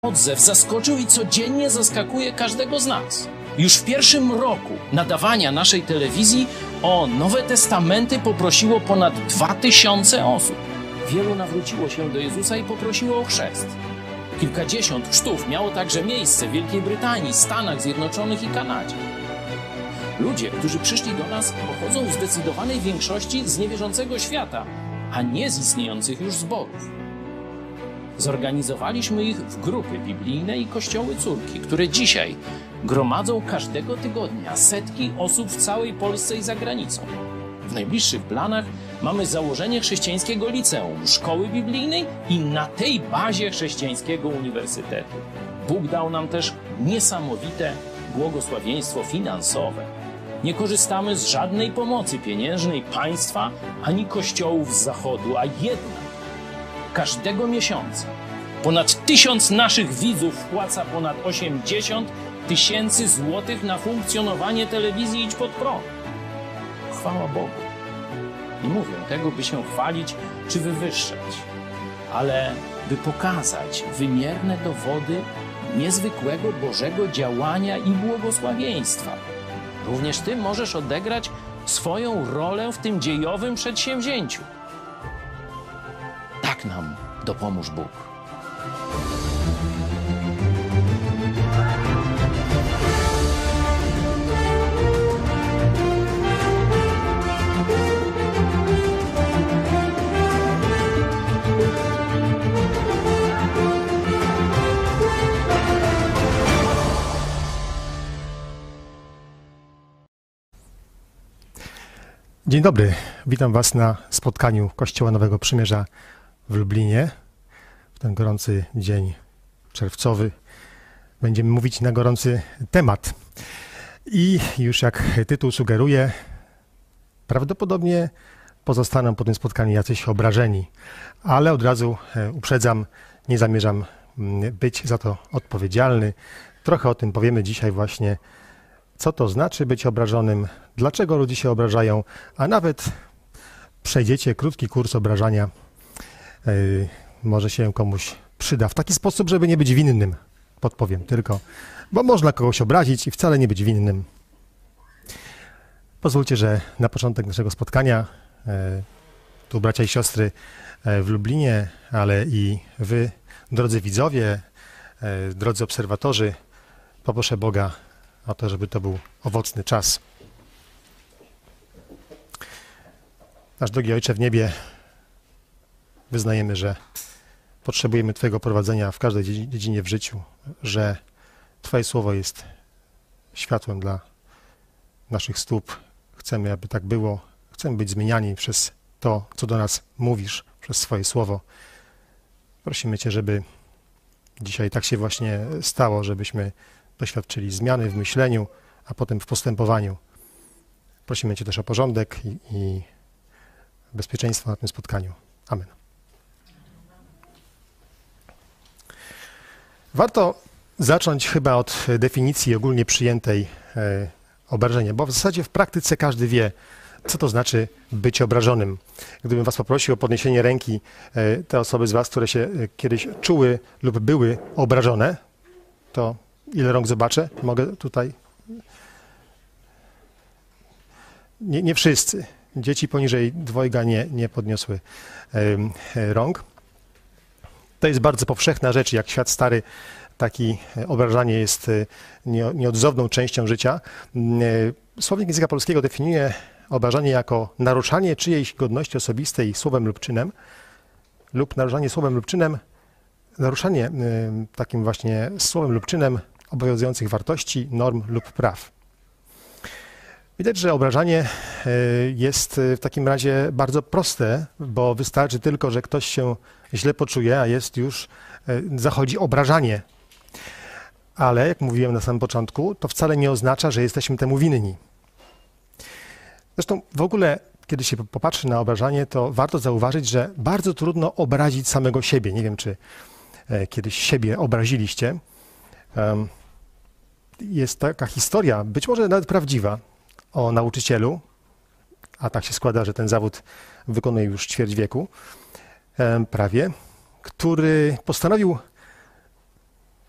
Odzew zaskoczył i codziennie zaskakuje każdego z nas. Już w pierwszym roku nadawania naszej telewizji o Nowe Testamenty poprosiło ponad 2000 osób. Wielu nawróciło się do Jezusa i poprosiło o chrzest. Kilkadziesiąt chrztów miało także miejsce w Wielkiej Brytanii, Stanach Zjednoczonych i Kanadzie. Ludzie, którzy przyszli do nas, pochodzą w zdecydowanej większości z niewierzącego świata, a nie z istniejących już zborów. Zorganizowaliśmy ich w grupy biblijne i kościoły córki, które dzisiaj gromadzą każdego tygodnia setki osób w całej Polsce i za granicą. W najbliższych planach mamy założenie chrześcijańskiego liceum, szkoły biblijnej i na tej bazie chrześcijańskiego uniwersytetu. Bóg dał nam też niesamowite błogosławieństwo finansowe. Nie korzystamy z żadnej pomocy pieniężnej państwa ani kościołów z zachodu, a jednak każdego miesiąca ponad 1000 naszych widzów wpłaca ponad 80 000 złotych na funkcjonowanie telewizji Idź Pod Prąd. Chwała Bogu. Nie mówię tego, by się chwalić czy wywyższać, ale by pokazać wymierne dowody niezwykłego Bożego działania i błogosławieństwa. Również ty możesz odegrać swoją rolę w tym dziejowym przedsięwzięciu. Tak nam dopomóż Bóg. Dzień dobry, witam Was na spotkaniu Kościoła Nowego Przymierza w Lublinie. W ten gorący dzień czerwcowy będziemy mówić na gorący temat. I już jak tytuł sugeruje, prawdopodobnie pozostaną po tym spotkaniu jacyś obrażeni. Ale od razu uprzedzam, nie zamierzam być za to odpowiedzialny. Trochę o tym powiemy dzisiaj właśnie, co to znaczy być obrażonym, dlaczego ludzie się obrażają, a nawet przejdziecie krótki kurs obrażania, może się komuś przyda w taki sposób, żeby nie być winnym, podpowiem tylko, bo można kogoś obrazić i wcale nie być winnym. Pozwólcie, że na początek naszego spotkania, tu bracia i siostry w Lublinie, ale i wy, drodzy widzowie, drodzy obserwatorzy, poproszę Boga o to, żeby to był owocny czas. Nasz drogi Ojcze w niebie, wyznajemy, że potrzebujemy Twojego prowadzenia w każdej dziedzinie w życiu, że Twoje słowo jest światłem dla naszych stóp. Chcemy, aby tak było. Chcemy być zmieniani przez to, co do nas mówisz, przez swoje słowo. Prosimy Cię, żeby dzisiaj tak się właśnie stało, żebyśmy doświadczyli zmiany w myśleniu, a potem w postępowaniu. Prosimy Cię też o porządek i bezpieczeństwo na tym spotkaniu. Amen. Warto zacząć chyba od definicji ogólnie przyjętej obrażenia, bo w zasadzie w praktyce każdy wie, co to znaczy być obrażonym. Gdybym Was poprosił o podniesienie ręki, te osoby z Was, które się kiedyś czuły lub były obrażone, to ile rąk zobaczę? Mogę tutaj? Nie wszyscy. Dzieci poniżej 2 nie podniosły rąk. To jest bardzo powszechna rzecz, jak świat stary, takie obrażanie jest nieodzowną częścią życia. Słownik języka polskiego definiuje obrażanie jako naruszanie czyjejś godności osobistej słowem lub czynem, lub naruszanie słowem lub czynem, naruszanie takim właśnie słowem lub czynem obowiązujących wartości, norm lub praw. Widać, że obrażanie jest w takim razie bardzo proste, bo wystarczy tylko, że ktoś się źle poczuje, a jest już, zachodzi obrażanie. Ale, jak mówiłem na samym początku, to wcale nie oznacza, że jesteśmy temu winni. Zresztą w ogóle, kiedy się popatrzy na obrażanie, to warto zauważyć, że bardzo trudno obrazić samego siebie. Nie wiem, czy kiedyś siebie obraziliście. Jest taka historia, być może nawet prawdziwa, o nauczycielu, a tak się składa, że ten zawód wykonuje już ćwierć wieku, prawie, który postanowił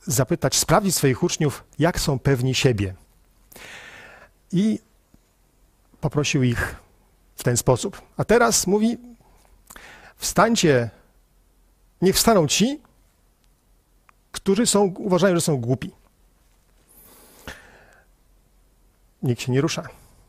zapytać, sprawdzić swoich uczniów, jak są pewni siebie. I poprosił ich w ten sposób. A teraz mówi, wstańcie, niech wstaną ci, którzy uważają, że są głupi. Nikt się nie rusza.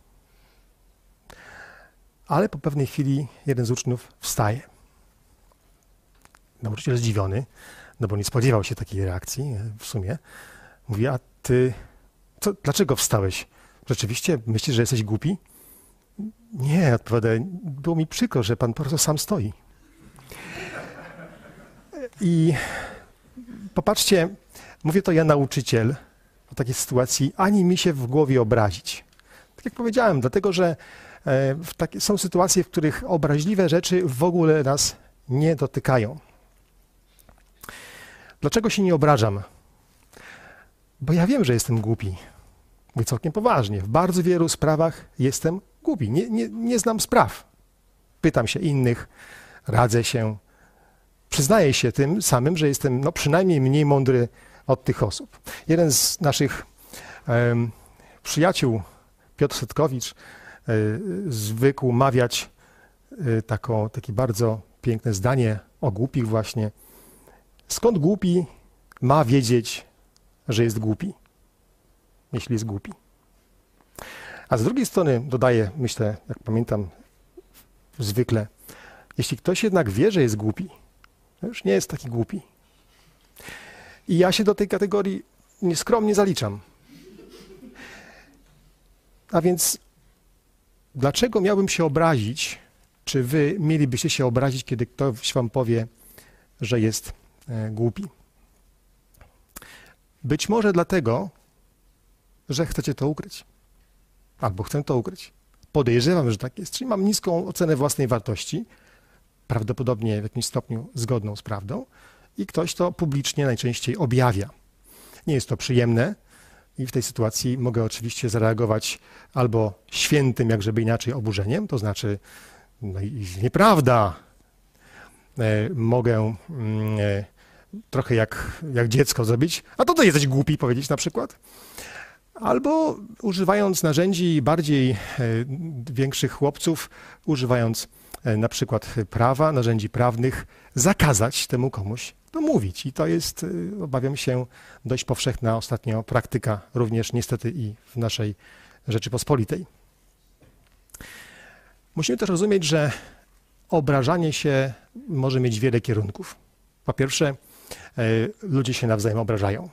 Ale po pewnej chwili jeden z uczniów wstaje. Nauczyciel zdziwiony, no bo nie spodziewał się takiej reakcji w sumie. Mówi, a ty, dlaczego wstałeś? Rzeczywiście myślisz, że jesteś głupi? Nie, odpowiada, było mi przykro, że pan po prostu sam stoi. I popatrzcie, mówię to ja nauczyciel, o takiej sytuacji ani mi się w głowie obrazić. Tak jak powiedziałem, dlatego że są sytuacje, w których obraźliwe rzeczy w ogóle nas nie dotykają. Dlaczego się nie obrażam? Bo ja wiem, że jestem głupi. Mówię całkiem poważnie. W bardzo wielu sprawach jestem głupi. Nie znam spraw. Pytam się innych, radzę się. Przyznaję się tym samym, że jestem przynajmniej mniej mądry od tych osób. Jeden z naszych przyjaciół, Piotr Setkowicz, zwykł mawiać takie bardzo piękne zdanie o głupich właśnie. Skąd głupi ma wiedzieć, że jest głupi, jeśli jest głupi? A z drugiej strony dodaje, myślę, jak pamiętam zwykle, jeśli ktoś jednak wie, że jest głupi, to już nie jest taki głupi. I ja się do tej kategorii nieskromnie zaliczam. A więc dlaczego miałbym się obrazić, czy wy mielibyście się obrazić, kiedy ktoś wam powie, że jest głupi? Być może dlatego, że chcecie to ukryć. Albo chcę to ukryć. Podejrzewam, że tak jest. Czyli mam niską ocenę własnej wartości, prawdopodobnie w jakimś stopniu zgodną z prawdą, i ktoś to publicznie najczęściej objawia. Nie jest to przyjemne i w tej sytuacji mogę oczywiście zareagować albo świętym, jak żeby inaczej, oburzeniem, to znaczy nieprawda. Mogę trochę jak dziecko zrobić, a to jesteś głupi, powiedzieć na przykład. Albo używając narzędzi bardziej większych chłopców, używając na przykład prawa, narzędzi prawnych, zakazać temu komuś to mówić. I to jest, obawiam się, dość powszechna ostatnio praktyka, również niestety i w naszej Rzeczypospolitej. Musimy też rozumieć, że obrażanie się może mieć wiele kierunków. Po pierwsze, ludzie się nawzajem obrażają.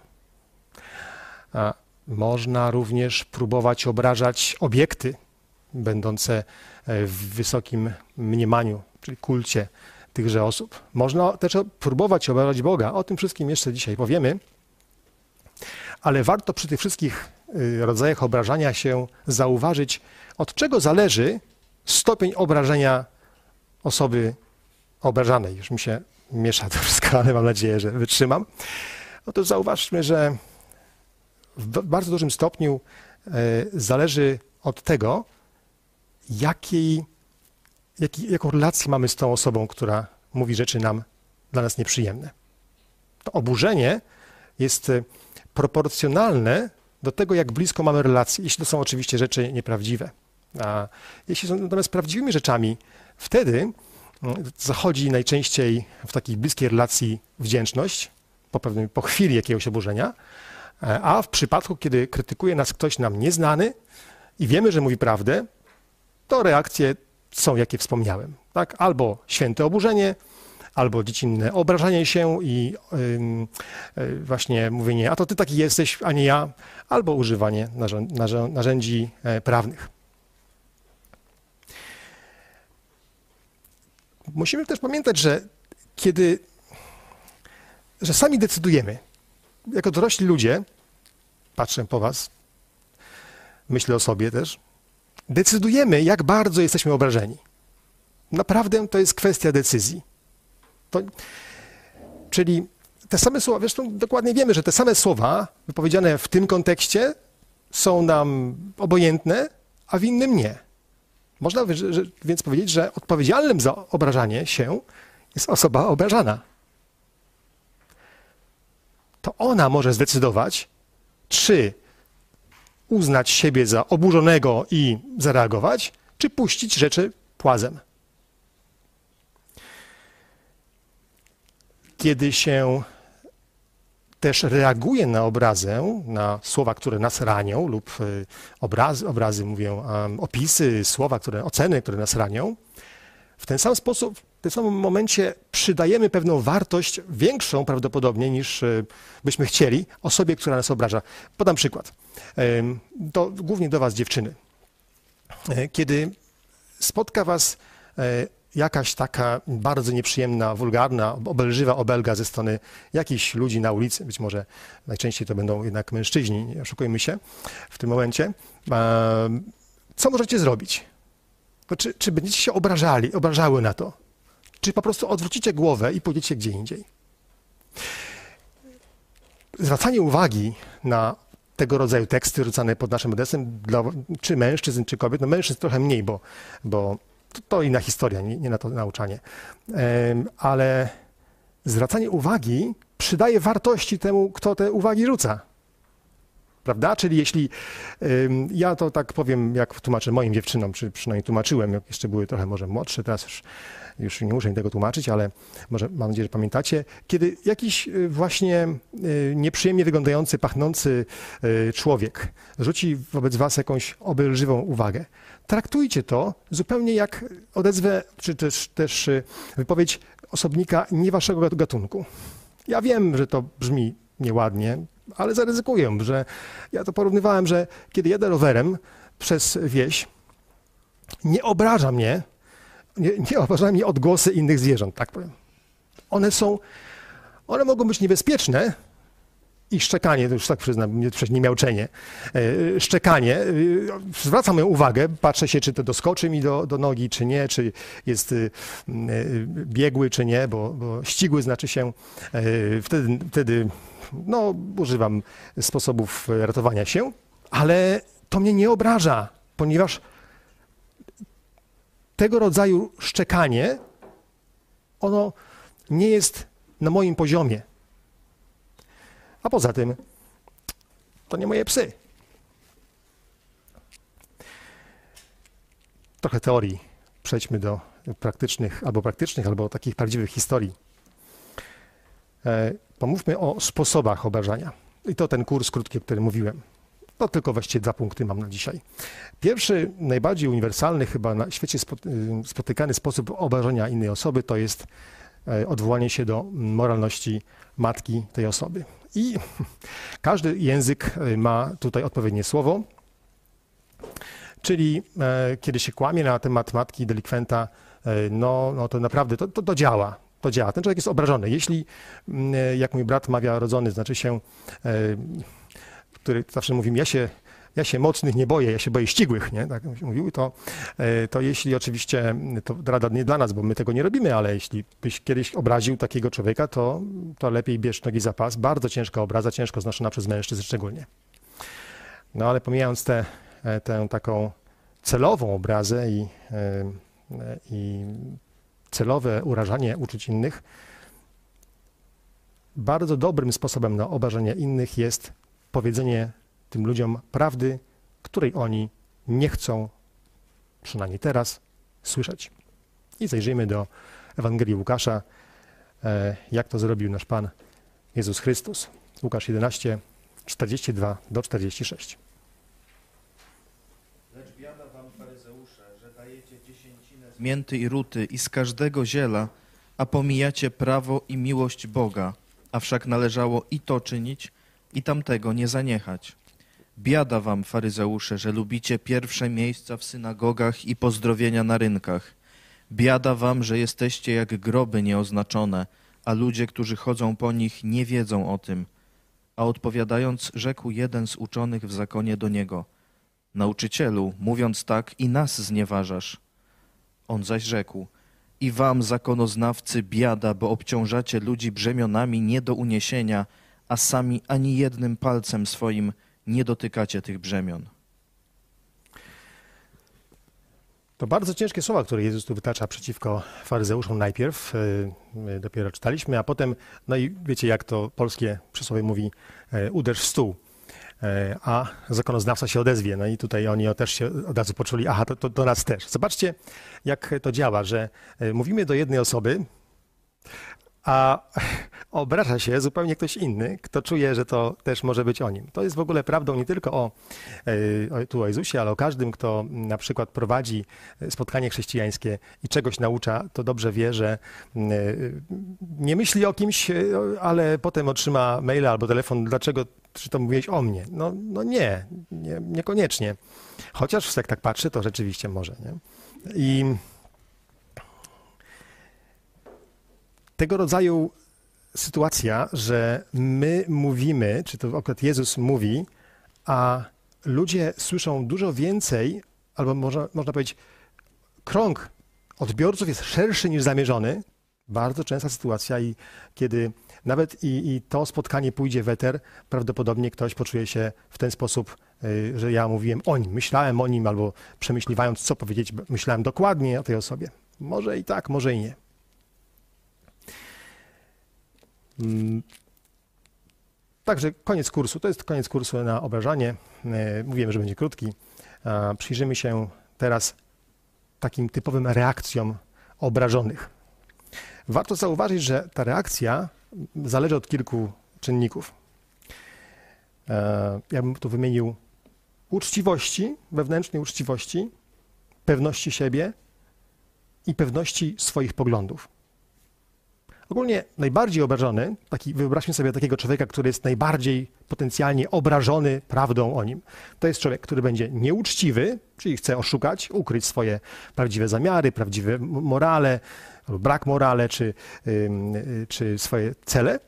Można również próbować obrażać obiekty będące w wysokim mniemaniu, czyli kulcie tychże osób. Można też próbować obrażać Boga. O tym wszystkim jeszcze dzisiaj powiemy. Ale warto przy tych wszystkich rodzajach obrażania się zauważyć, od czego zależy stopień obrażenia osoby obrażanej. Już mi się miesza to wszystko, ale mam nadzieję, że wytrzymam. Otóż zauważmy, że w bardzo dużym stopniu zależy od tego, jaką relację mamy z tą osobą, która mówi rzeczy dla nas nieprzyjemne. To oburzenie jest proporcjonalne do tego, jak blisko mamy relacje, jeśli to są oczywiście rzeczy nieprawdziwe. A jeśli są natomiast prawdziwymi rzeczami, wtedy zachodzi najczęściej w takiej bliskiej relacji wdzięczność, po chwili jakiegoś oburzenia, a w przypadku, kiedy krytykuje nas ktoś nam nieznany i wiemy, że mówi prawdę, to reakcje są, jakie wspomniałem. Tak? Albo święte oburzenie, albo dziecinne obrażanie się i właśnie mówienie, a to ty taki jesteś, a nie ja, albo używanie narzędzi prawnych. Musimy też pamiętać, że sami decydujemy, jako dorośli ludzie, patrzę po was, myślę o sobie też, decydujemy, jak bardzo jesteśmy obrażeni. Naprawdę to jest kwestia decyzji. Czyli te same słowa, zresztą dokładnie wiemy, że te same słowa wypowiedziane w tym kontekście są nam obojętne, a w innym nie. Można więc powiedzieć, że odpowiedzialnym za obrażanie się jest osoba obrażana. to ona może zdecydować, czy uznać siebie za oburzonego i zareagować, czy puścić rzeczy płazem. Kiedy się też reaguje na obrazę, na słowa, które nas ranią, lub obrazy mówią, opisy, słowa, oceny, które nas ranią, w ten sam sposób, w tym samym momencie przydajemy pewną wartość, większą prawdopodobnie niż byśmy chcieli, osobie, która nas obraża. Podam przykład. To głównie do was, dziewczyny. Kiedy spotka was jakaś taka bardzo nieprzyjemna, wulgarna, obelżywa obelga ze strony jakichś ludzi na ulicy, być może najczęściej to będą jednak mężczyźni, nie oszukujmy się w tym momencie, co możecie zrobić? To czy będziecie się obrażały na to? Czy po prostu odwrócicie głowę i pójdziecie gdzie indziej? Zwracanie uwagi na tego rodzaju teksty rzucane pod naszym adresem, czy mężczyzn, czy kobiet, no mężczyzn trochę mniej, bo to inna historia, nie na to nauczanie. Ale zwracanie uwagi przydaje wartości temu, kto te uwagi rzuca. Prawda? Czyli jeśli, ja to tak powiem, jak tłumaczę moim dziewczynom, czy przynajmniej tłumaczyłem, jak jeszcze były trochę może młodsze, teraz już nie muszę im tego tłumaczyć, ale może mam nadzieję, że pamiętacie, kiedy jakiś właśnie nieprzyjemnie wyglądający, pachnący człowiek rzuci wobec was jakąś obelżywą uwagę, traktujcie to zupełnie jak odezwę, czy też wypowiedź osobnika nie waszego gatunku. Ja wiem, że to brzmi nieładnie, ale zaryzykuję, że ja to porównywałem, że kiedy jadę rowerem przez wieś, nie obraża mnie odgłosy innych zwierząt, tak powiem. One mogą być niebezpieczne i szczekanie, to już tak przyznam, nie miauczenie, szczekanie, zwraca moją uwagę, patrzę się, czy to doskoczy mi do nogi, czy nie, czy jest biegły, czy nie, bo ścigły znaczy się, wtedy no, używam sposobów ratowania się, ale to mnie nie obraża, ponieważ tego rodzaju szczekanie, ono nie jest na moim poziomie. A poza tym, to nie moje psy. Trochę teorii. Przejdźmy do praktycznych, albo takich prawdziwych historii. Pomówmy o sposobach obrażania. I to ten kurs krótki, o którym mówiłem. To tylko właściwie 2 punkty mam na dzisiaj. Pierwszy, najbardziej uniwersalny chyba na świecie spotykany sposób obrażania innej osoby to jest odwołanie się do moralności matki tej osoby. I każdy język ma tutaj odpowiednie słowo, czyli kiedy się kłamie na temat matki delikwenta, no to naprawdę to działa. To działa. Ten człowiek jest obrażony. Jeśli, jak mój brat mawia rodzony, znaczy się, który zawsze mówi, ja się mocnych nie boję, ja się boję ścigłych, nie? Tak mówił, to jeśli oczywiście, to rada nie dla nas, bo my tego nie robimy, ale jeśli byś kiedyś obraził takiego człowieka, to lepiej bierz nogi za pas. Bardzo ciężka obraza, ciężko znoszona przez mężczyzn szczególnie. No ale pomijając tę taką celową obrazę i celowe urażanie uczuć innych, bardzo dobrym sposobem na obrażanie innych jest powiedzenie tym ludziom prawdy, której oni nie chcą, przynajmniej teraz, słyszeć. I zajrzyjmy do Ewangelii Łukasza, jak to zrobił nasz Pan Jezus Chrystus. Łukasz 11, 42-46. Lecz biada wam, faryzeusze, że dajecie dziesięcinę z mięty i ruty i z każdego ziela, a pomijacie prawo i miłość Boga, a wszak należało i to czynić, i tamtego nie zaniechać. Biada wam, faryzeusze, że lubicie pierwsze miejsca w synagogach i pozdrowienia na rynkach. Biada wam, że jesteście jak groby nieoznaczone, a ludzie, którzy chodzą po nich, nie wiedzą o tym. A odpowiadając, rzekł jeden z uczonych w zakonie do niego: Nauczycielu, mówiąc tak, i nas znieważasz. On zaś rzekł: I wam, zakonoznawcy, biada, bo obciążacie ludzi brzemionami nie do uniesienia, a sami ani jednym palcem swoim nie dotykacie tych brzemion. To bardzo ciężkie słowa, które Jezus tu wytacza przeciwko faryzeuszom najpierw, dopiero czytaliśmy, a potem, no i wiecie jak to polskie przysłowie mówi, uderz w stół, a zakonoznawca się odezwie. No i tutaj oni też się od razu poczuli, aha, to do nas też. Zobaczcie, jak to działa, że mówimy do jednej osoby, a obraża się zupełnie ktoś inny, kto czuje, że to też może być o nim. To jest w ogóle prawdą nie tylko o Jezusie, ale o każdym, kto na przykład prowadzi spotkanie chrześcijańskie i czegoś naucza, to dobrze wie, że nie myśli o kimś, ale potem otrzyma maila albo telefon, dlaczego czy to mówiłeś o mnie? No niekoniecznie. Chociaż jak tak patrzę, to rzeczywiście może. Nie? I tego rodzaju sytuacja, że my mówimy, czy to akurat Jezus mówi, a ludzie słyszą dużo więcej, albo można powiedzieć, krąg odbiorców jest szerszy niż zamierzony. Bardzo częsta sytuacja i kiedy nawet i to spotkanie pójdzie w eter, prawdopodobnie ktoś poczuje się w ten sposób, że ja mówiłem o nim, myślałem o nim, albo przemyśliwając, co powiedzieć, myślałem dokładnie o tej osobie. Może i tak, może i nie. Także koniec kursu. To jest koniec kursu na obrażanie. Mówiłem, że będzie krótki. Przyjrzymy się teraz takim typowym reakcjom obrażonych. Warto zauważyć, że ta reakcja zależy od kilku czynników. Ja bym tu wymienił uczciwości, wewnętrznej uczciwości, pewności siebie i pewności swoich poglądów. Ogólnie najbardziej obrażony, wyobraźmy sobie takiego człowieka, który jest najbardziej potencjalnie obrażony prawdą o nim. To jest człowiek, który będzie nieuczciwy, czyli chce oszukać, ukryć swoje prawdziwe zamiary, prawdziwe morale, albo brak morale, czy swoje cele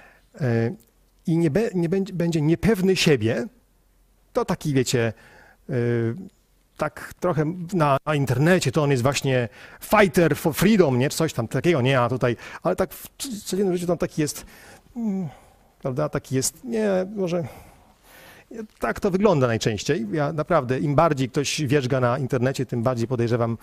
i będzie niepewny siebie. To taki, wiecie, tak trochę na internecie to on jest właśnie fighter for freedom, nie? Czy coś tam takiego, nie? A tutaj, ale tak w codziennym życiu tam taki jest, prawda? Taki jest, nie, może tak to wygląda najczęściej. Ja naprawdę, im bardziej ktoś wierzga na internecie, tym bardziej podejrzewam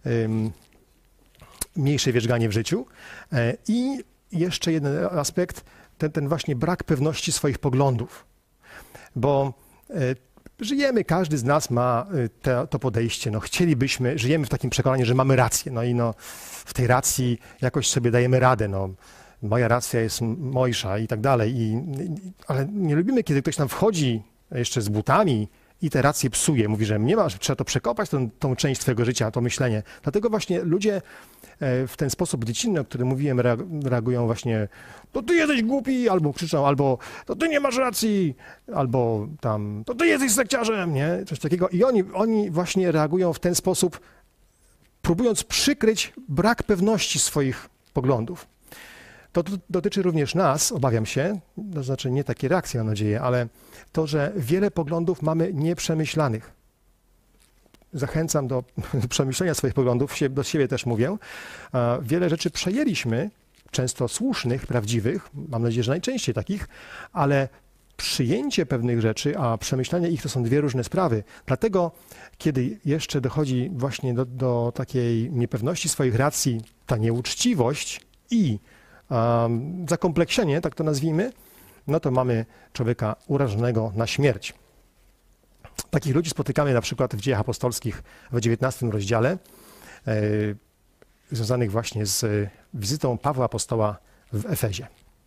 mniejsze wierzganie w życiu. I jeszcze jeden aspekt, ten właśnie brak pewności swoich poglądów, bo żyjemy, każdy z nas ma to podejście, żyjemy w takim przekonaniu, że mamy rację, no i w tej racji jakoś sobie dajemy radę, moja racja jest mojsza i tak dalej, ale nie lubimy, kiedy ktoś nam wchodzi jeszcze z butami i te racje psuje, mówi, że nie ma, że trzeba to przekopać, tą część swojego życia, to myślenie. Dlatego właśnie ludzie w ten sposób dziecinny, o którym mówiłem, reagują właśnie, to ty jesteś głupi, albo krzyczą, albo to ty nie masz racji, albo tam, to ty jesteś sekciarzem, nie? Coś takiego. I oni właśnie reagują w ten sposób, próbując przykryć brak pewności swoich poglądów. To dotyczy również nas, obawiam się, to znaczy nie takie reakcje, mam nadzieję, ale to, że wiele poglądów mamy nieprzemyślanych. Zachęcam do przemyślenia swoich poglądów, do siebie też mówię. Wiele rzeczy przejęliśmy, często słusznych, prawdziwych, mam nadzieję, że najczęściej takich, ale przyjęcie pewnych rzeczy, a przemyślenie ich to są dwie różne sprawy. Dlatego, kiedy jeszcze dochodzi właśnie do takiej niepewności swoich racji, ta nieuczciwość i zakompleksienie, tak to nazwijmy, no to mamy człowieka urażonego na śmierć. Takich ludzi spotykamy na przykład w Dziejach Apostolskich w 19 rozdziale, związanych właśnie z wizytą Pawła Apostoła w Efezie.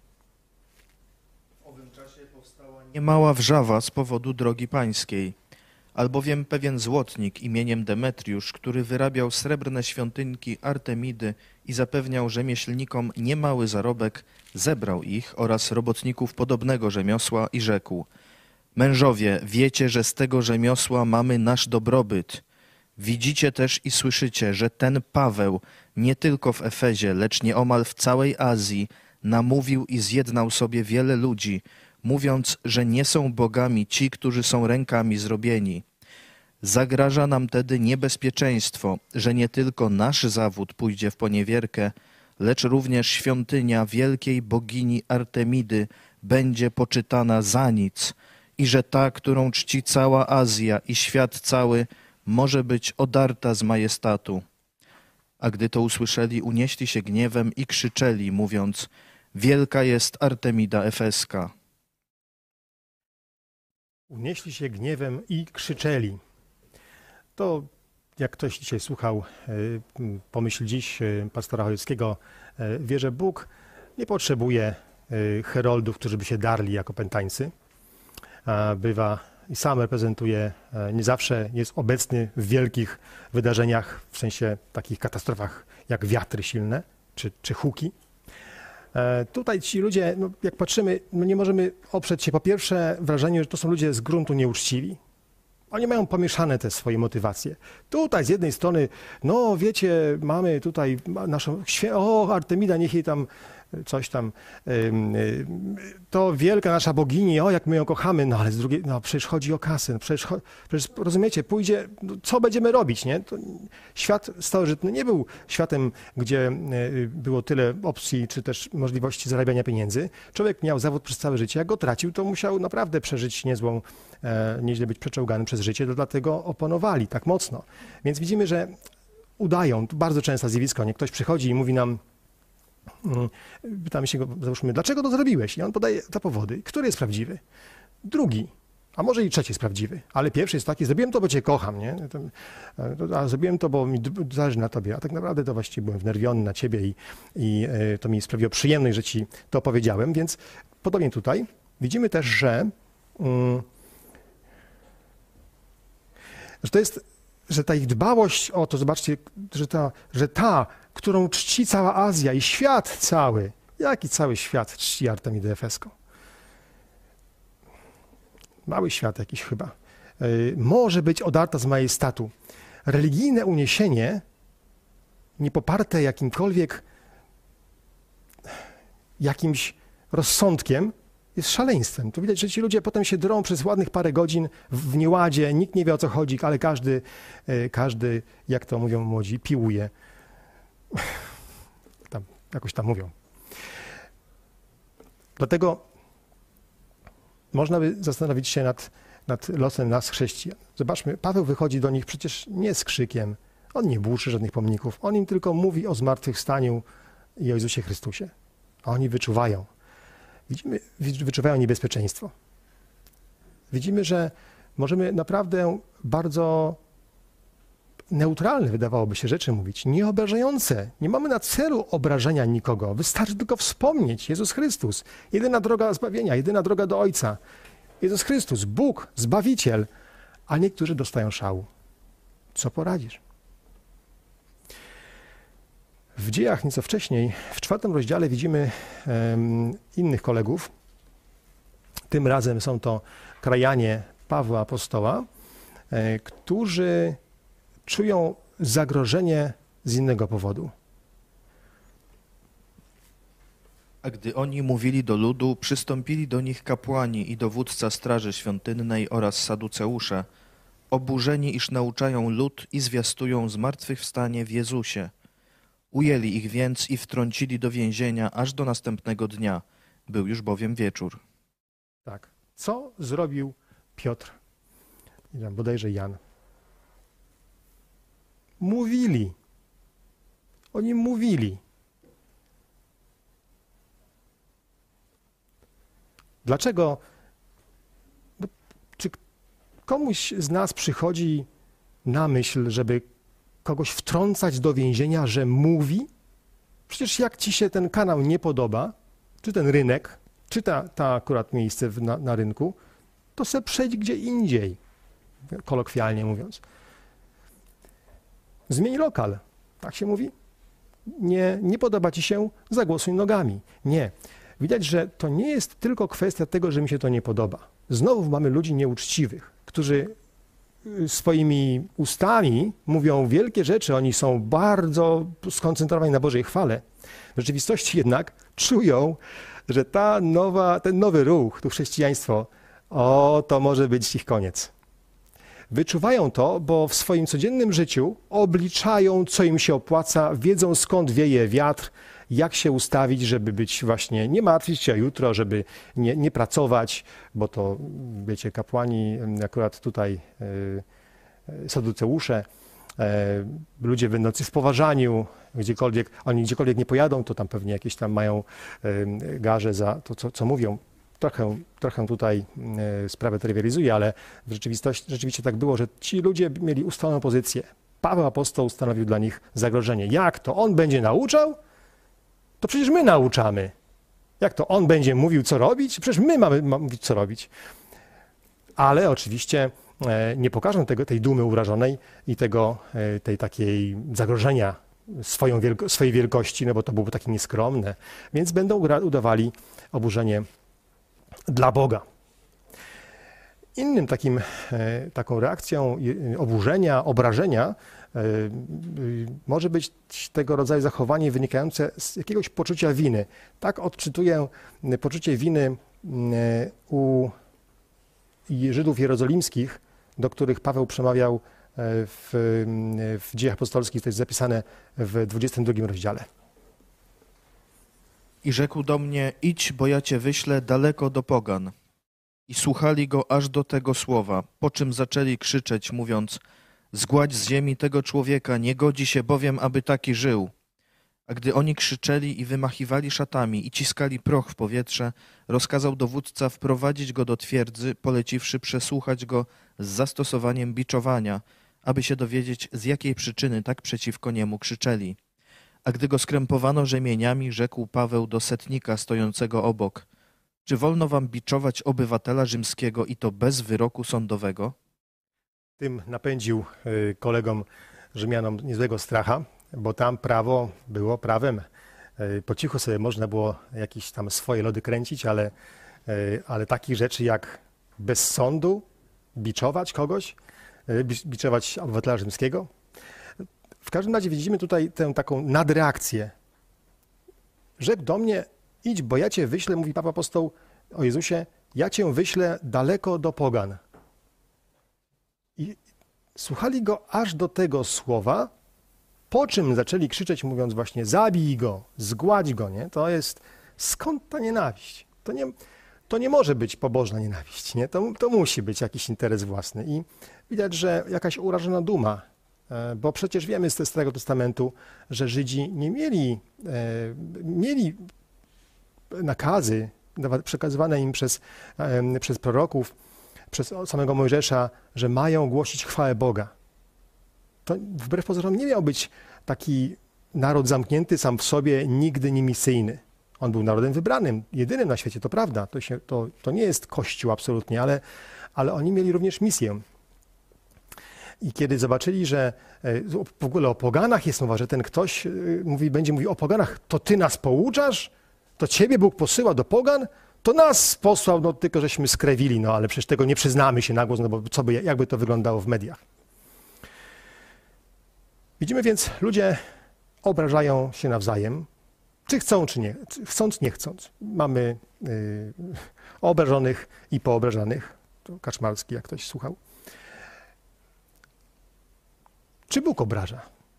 W owym czasie powstała niemała wrzawa z powodu drogi pańskiej, albowiem pewien złotnik imieniem Demetriusz, który wyrabiał srebrne świątynki Artemidy i zapewniał rzemieślnikom niemały zarobek, zebrał ich oraz robotników podobnego rzemiosła i rzekł: mężowie, wiecie, że z tego rzemiosła mamy nasz dobrobyt. Widzicie też i słyszycie, że ten Paweł nie tylko w Efezie, lecz nieomal w całej Azji namówił i zjednał sobie wiele ludzi, mówiąc, że nie są bogami ci, którzy są rękami zrobieni. Zagraża nam tedy niebezpieczeństwo, że nie tylko nasz zawód pójdzie w poniewierkę, lecz również świątynia wielkiej bogini Artemidy będzie poczytana za nic i że ta, którą czci cała Azja i świat cały, może być odarta z majestatu. A gdy to usłyszeli, unieśli się gniewem i krzyczeli, mówiąc: wielka jest Artemida Efeska. Unieśli się gniewem i krzyczeli. To jak ktoś dzisiaj słuchał Pomyśl dziś pastora Chojeckiego, wie, że Bóg nie potrzebuje heroldów, którzy by się darli jako pętańcy. Bywa i sam reprezentuje, nie zawsze jest obecny w wielkich wydarzeniach, w sensie takich katastrofach jak wiatry silne czy huki. Tutaj ci ludzie, no jak patrzymy, no nie możemy oprzeć się po pierwsze wrażeniu, że to są ludzie z gruntu nieuczciwi. Oni mają pomieszane te swoje motywacje. Tutaj z jednej strony, no wiecie, mamy tutaj naszą, Artemida, niech jej tam coś tam, to wielka nasza bogini, jak my ją kochamy, no ale z drugiej, no przecież chodzi o kasę, no przecież rozumiecie, pójdzie, no, co będziemy robić, nie? To świat starożytny nie był światem, gdzie było tyle opcji, czy też możliwości zarabiania pieniędzy. Człowiek miał zawód przez całe życie, jak go tracił, to musiał naprawdę przeżyć nieźle być przeczołgany przez życie, to dlatego oponowali tak mocno. Więc widzimy, że udają, to bardzo częste zjawisko, nie? Ktoś przychodzi i mówi nam, pytamy się go, załóżmy, dlaczego to zrobiłeś? I on podaje dwa powody. Który jest prawdziwy? Drugi, a może i trzeci jest prawdziwy, ale pierwszy jest taki, zrobiłem to, bo cię kocham, nie? A zrobiłem to, bo mi zależy na tobie, a tak naprawdę to właściwie byłem wnerwiony na ciebie i to mi sprawiło przyjemność, że ci to powiedziałem, więc podobnie tutaj widzimy też, że to jest, że ta ich dbałość o to, zobaczcie, że ta, którą czci cała Azja i świat cały, jaki cały świat czci Artemidę Efeską? Mały świat jakiś chyba. Może być odarta z majestatu. Religijne uniesienie, nie poparte jakimś rozsądkiem, jest szaleństwem. Tu widać, że ci ludzie potem się drą przez ładnych parę godzin w nieładzie, nikt nie wie, o co chodzi, ale każdy, jak to mówią młodzi, piłuje. Jakoś tam mówią. Dlatego można by zastanowić się nad losem nas, chrześcijan. Zobaczmy, Paweł wychodzi do nich przecież nie z krzykiem. On nie burzy żadnych pomników. On im tylko mówi o zmartwychwstaniu i o Jezusie Chrystusie. A oni wyczuwają. Wyczuwają niebezpieczeństwo. Widzimy, że możemy naprawdę bardzo neutralne, wydawałoby się, rzeczy mówić, nieobrażające. Nie mamy na celu obrażenia nikogo. Wystarczy tylko wspomnieć Jezus Chrystus. Jedyna droga zbawienia, jedyna droga do Ojca. Jezus Chrystus, Bóg, Zbawiciel. A niektórzy dostają szału. Co poradzisz? W Dziejach nieco wcześniej, w 4 rozdziale widzimy innych kolegów. Tym razem są to krajanie Pawła Apostoła, którzy czują zagrożenie z innego powodu. A gdy oni mówili do ludu, przystąpili do nich kapłani i dowódca straży świątynnej oraz saduceusze, oburzeni, iż nauczają lud i zwiastują zmartwychwstanie w Jezusie. Ujęli ich więc i wtrącili do więzienia aż do następnego dnia. Był już bowiem wieczór. Tak. Co zrobił Piotr? Bodajże Jan. Mówili. Oni mówili. Dlaczego? Czy komuś z nas przychodzi na myśl, żeby kogoś wtrącać do więzienia, że mówi? Przecież jak ci się ten kanał nie podoba, czy ten rynek, czy ta akurat miejsce na rynku, to se przejdź gdzie indziej, kolokwialnie mówiąc. Zmień lokal, tak się mówi? Nie podoba ci się, zagłosuj nogami. Nie. Widać, że to nie jest tylko kwestia tego, że mi się to nie podoba. Znowu mamy ludzi nieuczciwych, którzy swoimi ustami mówią wielkie rzeczy, oni są bardzo skoncentrowani na Bożej chwale. W rzeczywistości jednak czują, że ten nowy ruch, to chrześcijaństwo, to może być ich koniec. Wyczuwają to, bo w swoim codziennym życiu obliczają, co im się opłaca, wiedzą, skąd wieje wiatr, jak się ustawić, żeby być właśnie, nie martwić się jutro, żeby nie pracować, bo to, wiecie, kapłani akurat tutaj saduceusze, ludzie będący w poważaniu, gdziekolwiek nie pojadą, to tam pewnie jakieś tam mają garze za to, co mówią. Trochę tutaj sprawę trywializuję, ale w rzeczywistości rzeczywiście tak było, że ci ludzie mieli ustaloną pozycję. Paweł apostoł stanowił dla nich zagrożenie. Jak to on będzie nauczał? To przecież my nauczamy. Jak to on będzie mówił, co robić? Przecież my mamy mówić, co robić. Ale oczywiście nie pokażą tej dumy urażonej i tej takiej zagrożenia swojej wielkości, no bo to byłoby takie nieskromne. Więc będą udawali oburzenie dla Boga. Innym taką reakcją oburzenia, obrażenia może być tego rodzaju zachowanie wynikające z jakiegoś poczucia winy. Tak odczytuję poczucie winy u Żydów jerozolimskich, do których Paweł przemawiał w Dziejach Apostolskich, to jest zapisane w 22 rozdziale. I rzekł do mnie, idź, bo ja cię wyślę daleko do pogan. I słuchali go aż do tego słowa, po czym zaczęli krzyczeć, mówiąc, zgładź z ziemi tego człowieka, nie godzi się bowiem, aby taki żył. A gdy oni krzyczeli i wymachiwali szatami i ciskali proch w powietrze, rozkazał dowódca wprowadzić go do twierdzy, poleciwszy przesłuchać go z zastosowaniem biczowania, aby się dowiedzieć, z jakiej przyczyny tak przeciwko niemu krzyczeli. A gdy go skrępowano rzemieniami, rzekł Paweł do setnika stojącego obok, czy wolno wam biczować obywatela rzymskiego i to bez wyroku sądowego? Tym napędził kolegom Rzymianom niezłego stracha, bo tam prawo było prawem. Po cichu sobie można było jakieś tam swoje lody kręcić, ale takich rzeczy jak bez sądu biczować kogoś, biczować obywatela rzymskiego. W każdym razie widzimy tutaj tę taką nadreakcję. Rzekł do mnie, idź, bo ja cię wyślę, mówi Paweł apostoł o Jezusie, ja cię wyślę daleko do pogan. I słuchali go aż do tego słowa, po czym zaczęli krzyczeć, mówiąc właśnie zabij go, zgładź go, nie? To jest, skąd ta nienawiść? To nie może być pobożna nienawiść, nie? To musi być jakiś interes własny. I widać, że jakaś urażona duma, bo przecież wiemy z Starego Testamentu, że Żydzi nie mieli nakazy przekazywane im przez proroków, przez samego Mojżesza, że mają głosić chwałę Boga. To wbrew pozorom nie miał być taki naród zamknięty sam w sobie, nigdy nie misyjny. On był narodem wybranym, jedynym na świecie, to prawda. To nie jest Kościół absolutnie, ale oni mieli również misję. I kiedy zobaczyli, że w ogóle o poganach jest mowa, że ten ktoś będzie mówił o poganach, to ty nas pouczasz? To ciebie Bóg posyła do pogan? To nas posłał, no tylko żeśmy skrewili, no ale przecież tego nie przyznamy się na głos, no bo jakby to wyglądało w mediach. Widzimy więc, ludzie obrażają się nawzajem, czy chcą, czy nie, chcąc, nie chcąc. Mamy obrażonych i poobrażanych. To Kaczmarski, jak ktoś słuchał. Czy Bóg obraża?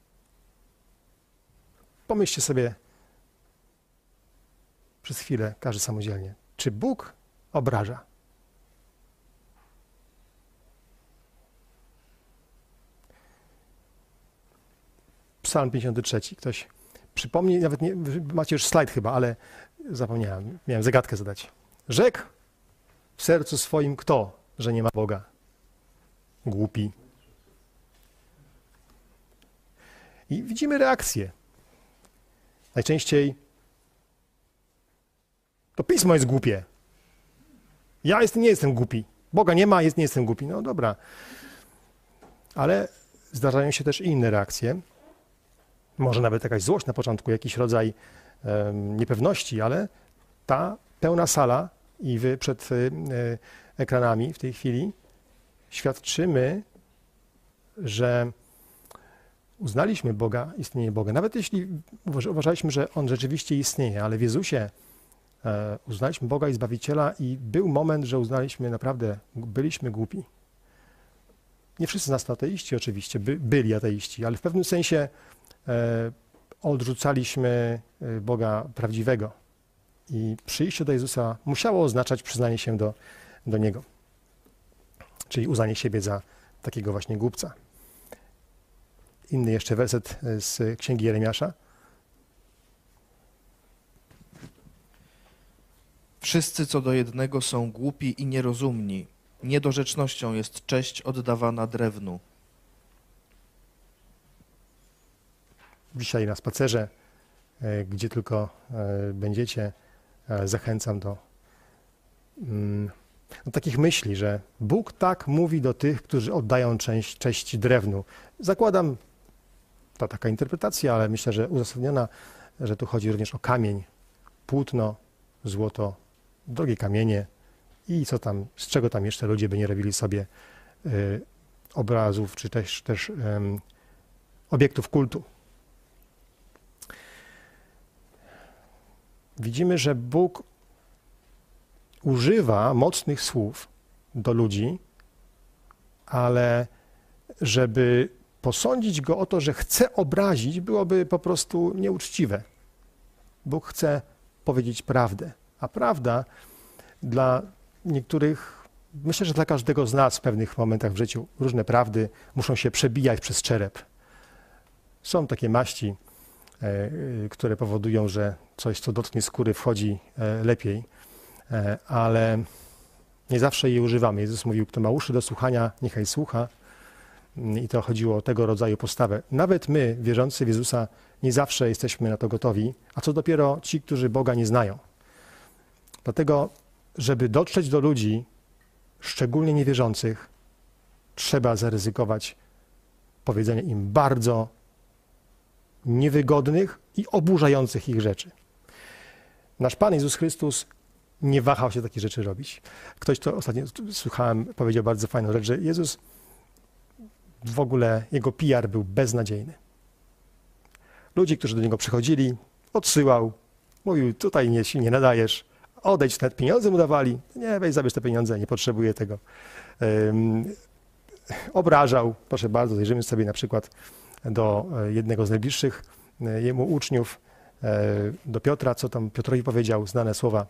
Pomyślcie sobie przez chwilę, każdy samodzielnie. Czy Bóg obraża? Psalm 53. Ktoś przypomni, nawet nie, macie już slajd chyba, ale zapomniałem, miałem zagadkę zadać. Rzekł w sercu swoim kto, że nie ma Boga? Głupi. I widzimy reakcję. Najczęściej to pismo jest głupie. Ja nie jestem głupi. Boga nie ma, nie jestem głupi. No dobra. Ale zdarzają się też inne reakcje. Może nawet jakaś złość na początku, jakiś rodzaj niepewności, ale ta pełna sala i wy przed ekranami w tej chwili świadczymy, że uznaliśmy Boga, istnienie Boga. Nawet jeśli uważaliśmy, że On rzeczywiście istnieje, ale w Jezusie uznaliśmy Boga i Zbawiciela i był moment, że uznaliśmy naprawdę, byliśmy głupi. Nie wszyscy z nas to ateiści oczywiście, byli ateiści, ale w pewnym sensie odrzucaliśmy Boga prawdziwego. I przyjście do Jezusa musiało oznaczać przyznanie się do Niego. Czyli uznanie siebie za takiego właśnie głupca. Inny jeszcze werset z Księgi Jeremiasza. Wszyscy co do jednego są głupi i nierozumni. Niedorzecznością jest cześć oddawana drewnu. Dzisiaj na spacerze, gdzie tylko będziecie, zachęcam do takich myśli, że Bóg tak mówi do tych, którzy oddają cześć drewnu. Zakładam, to taka interpretacja, ale myślę, że uzasadniona, że tu chodzi również o kamień, płótno, złoto, drogie kamienie i co tam, z czego tam jeszcze ludzie by nie robili sobie obrazów, czy też obiektów kultu. Widzimy, że Bóg używa mocnych słów do ludzi, ale żeby posądzić go o to, że chce obrazić, byłoby po prostu nieuczciwe. Bóg chce powiedzieć prawdę, a prawda dla niektórych, myślę, że dla każdego z nas w pewnych momentach w życiu, różne prawdy muszą się przebijać przez czerep. Są takie maści, które powodują, że coś, co dotknie skóry, wchodzi lepiej, ale nie zawsze je używamy. Jezus mówił, kto ma uszy do słuchania, niechaj słucha. I to chodziło o tego rodzaju postawę. Nawet my, wierzący w Jezusa, nie zawsze jesteśmy na to gotowi, a co dopiero ci, którzy Boga nie znają. Dlatego, żeby dotrzeć do ludzi, szczególnie niewierzących, trzeba zaryzykować powiedzenie im bardzo niewygodnych i oburzających ich rzeczy. Nasz Pan Jezus Chrystus nie wahał się takich rzeczy robić. Ktoś, to ostatnio słuchałem, powiedział bardzo fajną rzecz, że Jezus w ogóle, jego PR był beznadziejny. Ludzie, którzy do niego przychodzili, odsyłał, mówił, tutaj nie nadajesz, odejdź, nawet pieniądze mu dawali, nie, weź zabierz te pieniądze, nie potrzebuję tego. Obrażał, proszę bardzo, zajrzymy sobie na przykład do jednego z najbliższych jemu uczniów, do Piotra, co tam Piotrowi powiedział, znane słowa.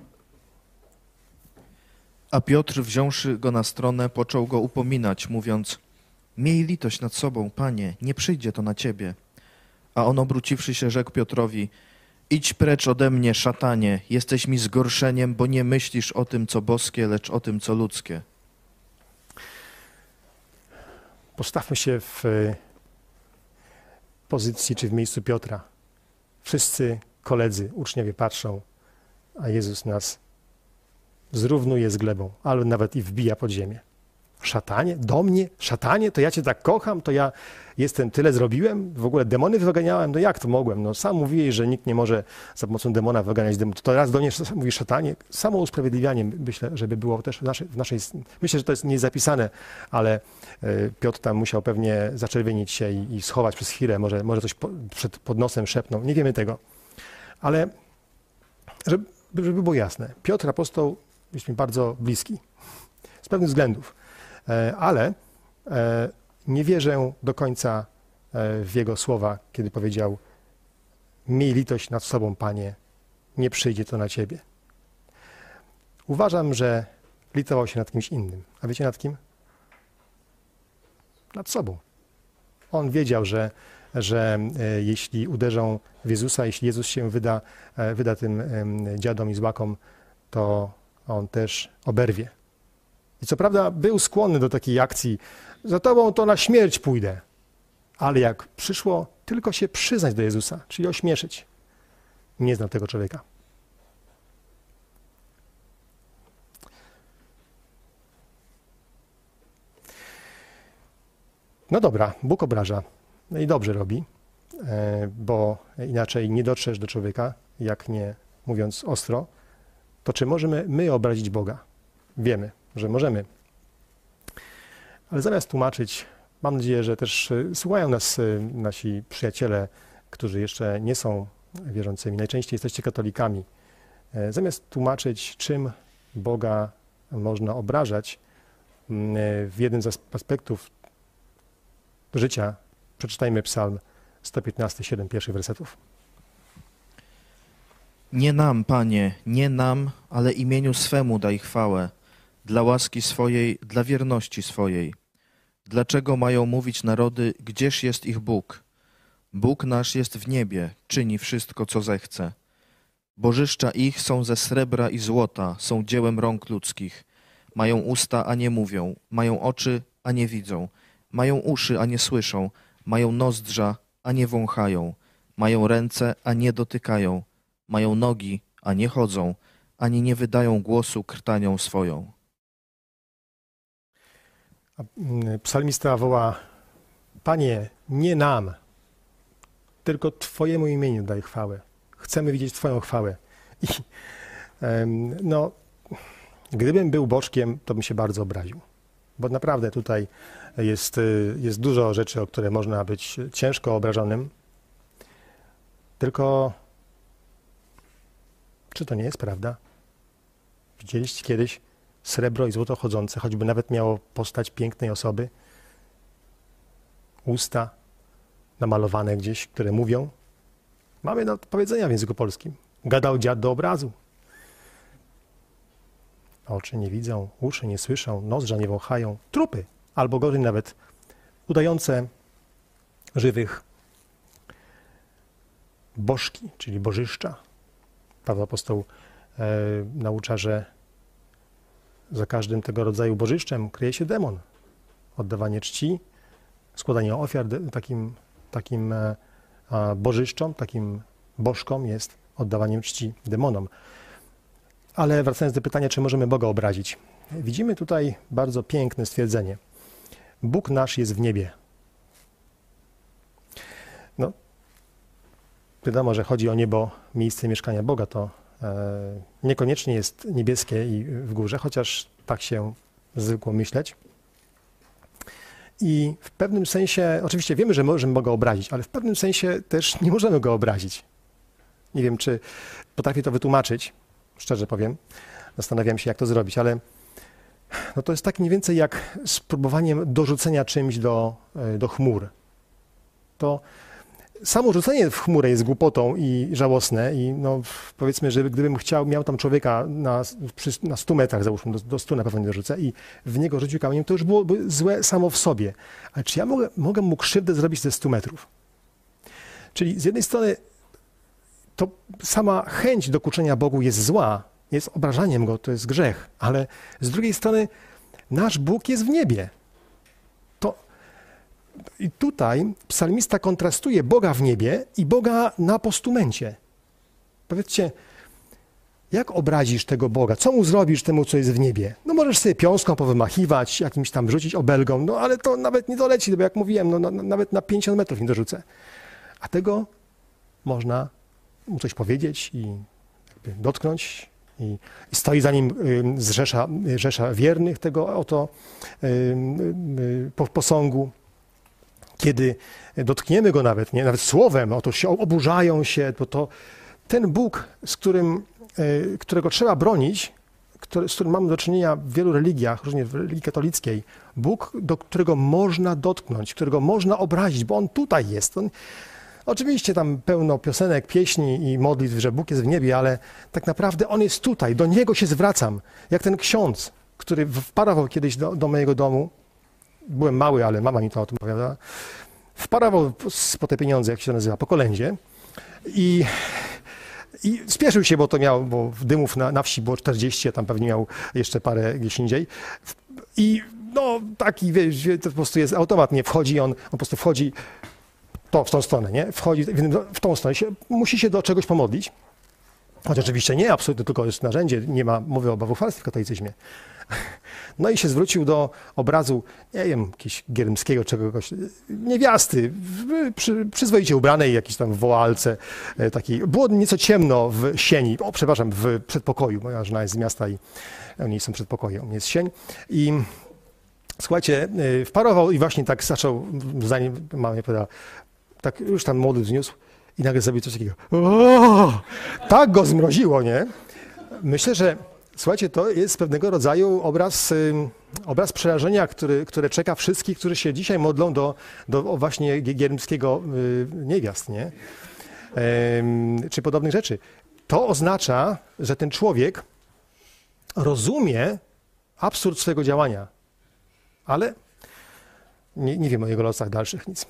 A Piotr, wziąwszy go na stronę, począł go upominać, mówiąc: miej litość nad sobą, Panie, nie przyjdzie to na ciebie. A on, obróciwszy się, rzekł Piotrowi: idź precz ode mnie, szatanie, jesteś mi zgorszeniem, bo nie myślisz o tym, co boskie, lecz o tym, co ludzkie. Postawmy się w pozycji czy w miejscu Piotra. Wszyscy koledzy, uczniowie patrzą, a Jezus nas zrównuje z glebą, albo nawet i wbija pod ziemię. Szatanie? Do mnie? Szatanie? To ja cię tak kocham? To ja tyle zrobiłem? W ogóle demony wyganiałem? No jak to mogłem? No sam mówiłeś, że nikt nie może za pomocą demona wyganiać demonu. To raz do mnie mówisz szatanie? Samo usprawiedliwianie, myślę, żeby było też w naszej... Myślę, że to jest niezapisane, ale Piotr tam musiał pewnie zaczerwienić się i schować przez chwilę. Może coś pod nosem szepnął. Nie wiemy tego. Ale żeby było jasne, Piotr apostoł jest mi bardzo bliski. Z pewnych względów. Ale nie wierzę do końca w jego słowa, kiedy powiedział: miej litość nad sobą, Panie, nie przyjdzie to na ciebie. Uważam, że litował się nad kimś innym. A wiecie nad kim? Nad sobą. On wiedział, że jeśli uderzą w Jezusa, jeśli Jezus się wyda tym dziadom i złakom, to on też oberwie. I co prawda był skłonny do takiej akcji, za tobą to na śmierć pójdę. Ale jak przyszło tylko się przyznać do Jezusa, czyli ośmieszyć, nie znał tego człowieka. No dobra, Bóg obraża. No i dobrze robi, bo inaczej nie dotrzesz do człowieka, jak nie mówiąc ostro. To czy możemy my obrazić Boga? Wiemy, że możemy. Ale zamiast tłumaczyć, mam nadzieję, że też słuchają nas nasi przyjaciele, którzy jeszcze nie są wierzącymi. Najczęściej jesteście katolikami. Zamiast tłumaczyć, czym Boga można obrażać, w jeden z aspektów życia przeczytajmy Psalm 115, 7 pierwszych wersetów. Nie nam, Panie, nie nam, ale imieniu swemu daj chwałę, dla łaski swojej, dla wierności swojej. Dlaczego mają mówić narody, gdzież jest ich Bóg? Bóg nasz jest w niebie, czyni wszystko, co zechce. Bożyszcza ich są ze srebra i złota, są dziełem rąk ludzkich. Mają usta, a nie mówią, mają oczy, a nie widzą, mają uszy, a nie słyszą, mają nozdrza, a nie wąchają, mają ręce, a nie dotykają, mają nogi, a nie chodzą, ani nie wydają głosu krtanią swoją. Psalmista woła: Panie, nie nam, tylko Twojemu imieniu daj chwałę. Chcemy widzieć Twoją chwałę. I no, gdybym był boczkiem, to bym się bardzo obraził. Bo naprawdę tutaj jest dużo rzeczy, o które można być ciężko obrażonym. Tylko czy to nie jest prawda? Widzieliście kiedyś srebro i złoto chodzące, choćby nawet miało postać pięknej osoby? Usta namalowane gdzieś, które mówią. Mamy powiedzenia w języku polskim. Gadał dziad do obrazu. Oczy nie widzą, uszy nie słyszą, nozdrza nie wąchają. Trupy, albo gorzej nawet, udające żywych bożki, czyli bożyszcza. Paweł apostoł naucza, że za każdym tego rodzaju bożyszczem kryje się demon. Oddawanie czci, składanie ofiar takim bożyszczom, takim bożkom jest oddawaniem czci demonom. Ale wracając do pytania, czy możemy Boga obrazić. Widzimy tutaj bardzo piękne stwierdzenie. Bóg nasz jest w niebie. No, wiadomo, że chodzi o niebo, miejsce mieszkania Boga. To niekoniecznie jest niebieskie i w górze, chociaż tak się zwykło myśleć. I w pewnym sensie, oczywiście wiemy, że możemy Boga obrazić, ale w pewnym sensie też nie możemy Go obrazić. Nie wiem, czy potrafię to wytłumaczyć, szczerze powiem. Zastanawiam się, jak to zrobić, ale no to jest tak mniej więcej jak spróbowaniem dorzucenia czymś do chmur. To samo rzucenie w chmurę jest głupotą i żałosne i no, powiedzmy, że gdybym miał tam człowieka na 100 metrach, załóżmy, do 100 na pewno nie dorzucę i w niego rzucił kamieniem, to już byłoby złe samo w sobie. Ale czy ja mogę mu krzywdę zrobić ze 100 metrów? Czyli z jednej strony to sama chęć dokuczenia Bogu jest zła, jest obrażaniem Go, to jest grzech, ale z drugiej strony nasz Bóg jest w niebie. I tutaj psalmista kontrastuje Boga w niebie i Boga na postumencie. Powiedzcie, jak obrazisz tego Boga? Co mu zrobisz temu, co jest w niebie? No możesz sobie piąską powymachiwać, jakimś tam rzucić obelgą, no ale to nawet nie doleci, bo jak mówiłem, no, nawet na 50 metrów nie dorzucę. A tego można mu coś powiedzieć i jakby dotknąć i stoi za nim rzesza wiernych tego oto posągu. Kiedy dotkniemy go nawet słowem, oto się oburzają się, to ten Bóg, którego trzeba bronić, z którym mamy do czynienia w wielu religiach, różnie w religii katolickiej, Bóg, do którego można dotknąć, którego można obrazić, bo On tutaj jest. Oczywiście tam pełno piosenek, pieśni i modlitw, że Bóg jest w niebie, ale tak naprawdę On jest tutaj, do Niego się zwracam. Jak ten ksiądz, który wparował kiedyś do mojego domu. Byłem mały, ale mama mi to o tym opowiadała. Wparował po te pieniądze, jak się to nazywa, po kolędzie i spieszył się, bo dymów na wsi było 40, a tam pewnie miał jeszcze parę gdzieś indziej. I no taki, wiesz, to po prostu jest automat, nie wchodzi, on po prostu wchodzi w tą stronę, nie? Wchodzi w tą stronę, musi się do czegoś pomodlić. Choć oczywiście nie, absolutnie, tylko jest narzędzie, nie ma mowy o bałwochwalstwie w katolicyzmie. No i się zwrócił do obrazu, nie wiem, jakiegoś Gierymskiego, czegoś, niewiasty, przyzwoicie ubranej, jakiejś tam woalce takiej. Było nieco ciemno w sieni, w przedpokoju. Moja żona jest z miasta i u niej są przedpokoje, u mnie jest sień. I słuchajcie, wparował i właśnie tak zaczął, zanim mama mnie powiedziała, tak już tam młody wzniósł i nagle zrobił coś takiego. Tak go zmroziło, nie? Myślę, że słuchajcie, to jest pewnego rodzaju obraz przerażenia, które czeka wszystkich, którzy się dzisiaj modlą do właśnie Gierymskiego niewiast, nie? Czy podobnych rzeczy. To oznacza, że ten człowiek rozumie absurd swojego działania, ale Nie wiem o jego losach dalszych nic.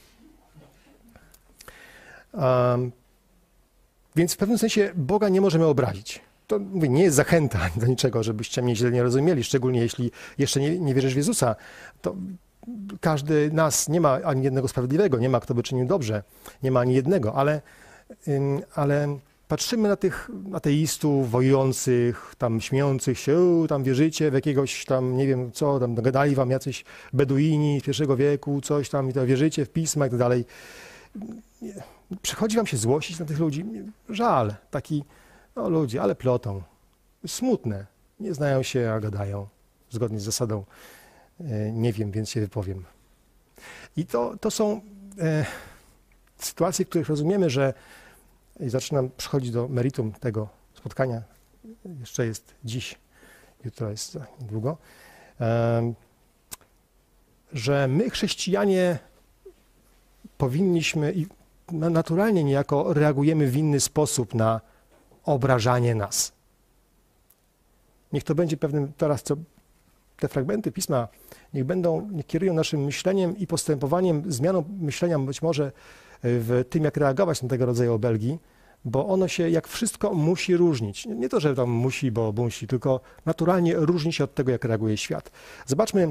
Więc w pewnym sensie Boga nie możemy obrazić. To mówię, nie jest zachęta do niczego, żebyście mnie źle nie rozumieli, szczególnie jeśli jeszcze nie wierzysz w Jezusa. To każdy nas, nie ma ani jednego sprawiedliwego, nie ma kto by czynił dobrze, nie ma ani jednego, ale patrzymy na tych ateistów, wojujących, tam śmiejących się, tam wierzycie w jakiegoś tam, nie wiem co, tam gadali wam jacyś Beduini z I wieku, coś tam, i to wierzycie w pisma i tak dalej. Przychodzi wam się złościć na tych ludzi? Żal, taki, no ludzie, ale plotą. Smutne, nie znają się, a gadają, zgodnie z zasadą nie wiem, więc się wypowiem. I to są sytuacje, w których rozumiemy, że i zaczynam przychodzić do meritum tego spotkania. Jeszcze jest dziś, jutro jest za niedługo. Że my, chrześcijanie, powinniśmy i naturalnie niejako reagujemy w inny sposób na obrażanie nas. Niech to będzie pewnym teraz, co te fragmenty Pisma, niech kierują naszym myśleniem i postępowaniem, zmianą myślenia być może w tym, jak reagować na tego rodzaju obelgi, bo ono się jak wszystko musi różnić. Nie to, że tam musi, bo musi, tylko naturalnie różni się od tego, jak reaguje świat. Zobaczmy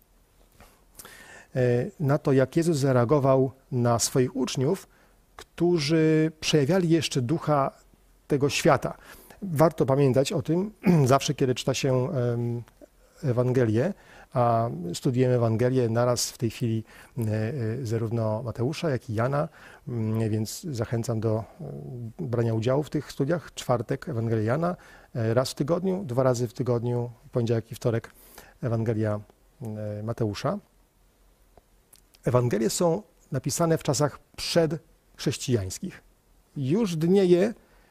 na to, jak Jezus zareagował na swoich uczniów, którzy przejawiali jeszcze ducha tego świata. Warto pamiętać o tym zawsze, kiedy czyta się Ewangelię, a studiujemy Ewangelię naraz w tej chwili zarówno Mateusza, jak i Jana, więc zachęcam do brania udziału w tych studiach. Czwartek Ewangelia Jana, raz w tygodniu, 2 razy w tygodniu, poniedziałek i wtorek Ewangelia Mateusza. Ewangelie są napisane w czasach przedchrześcijańskich. Już dnieje,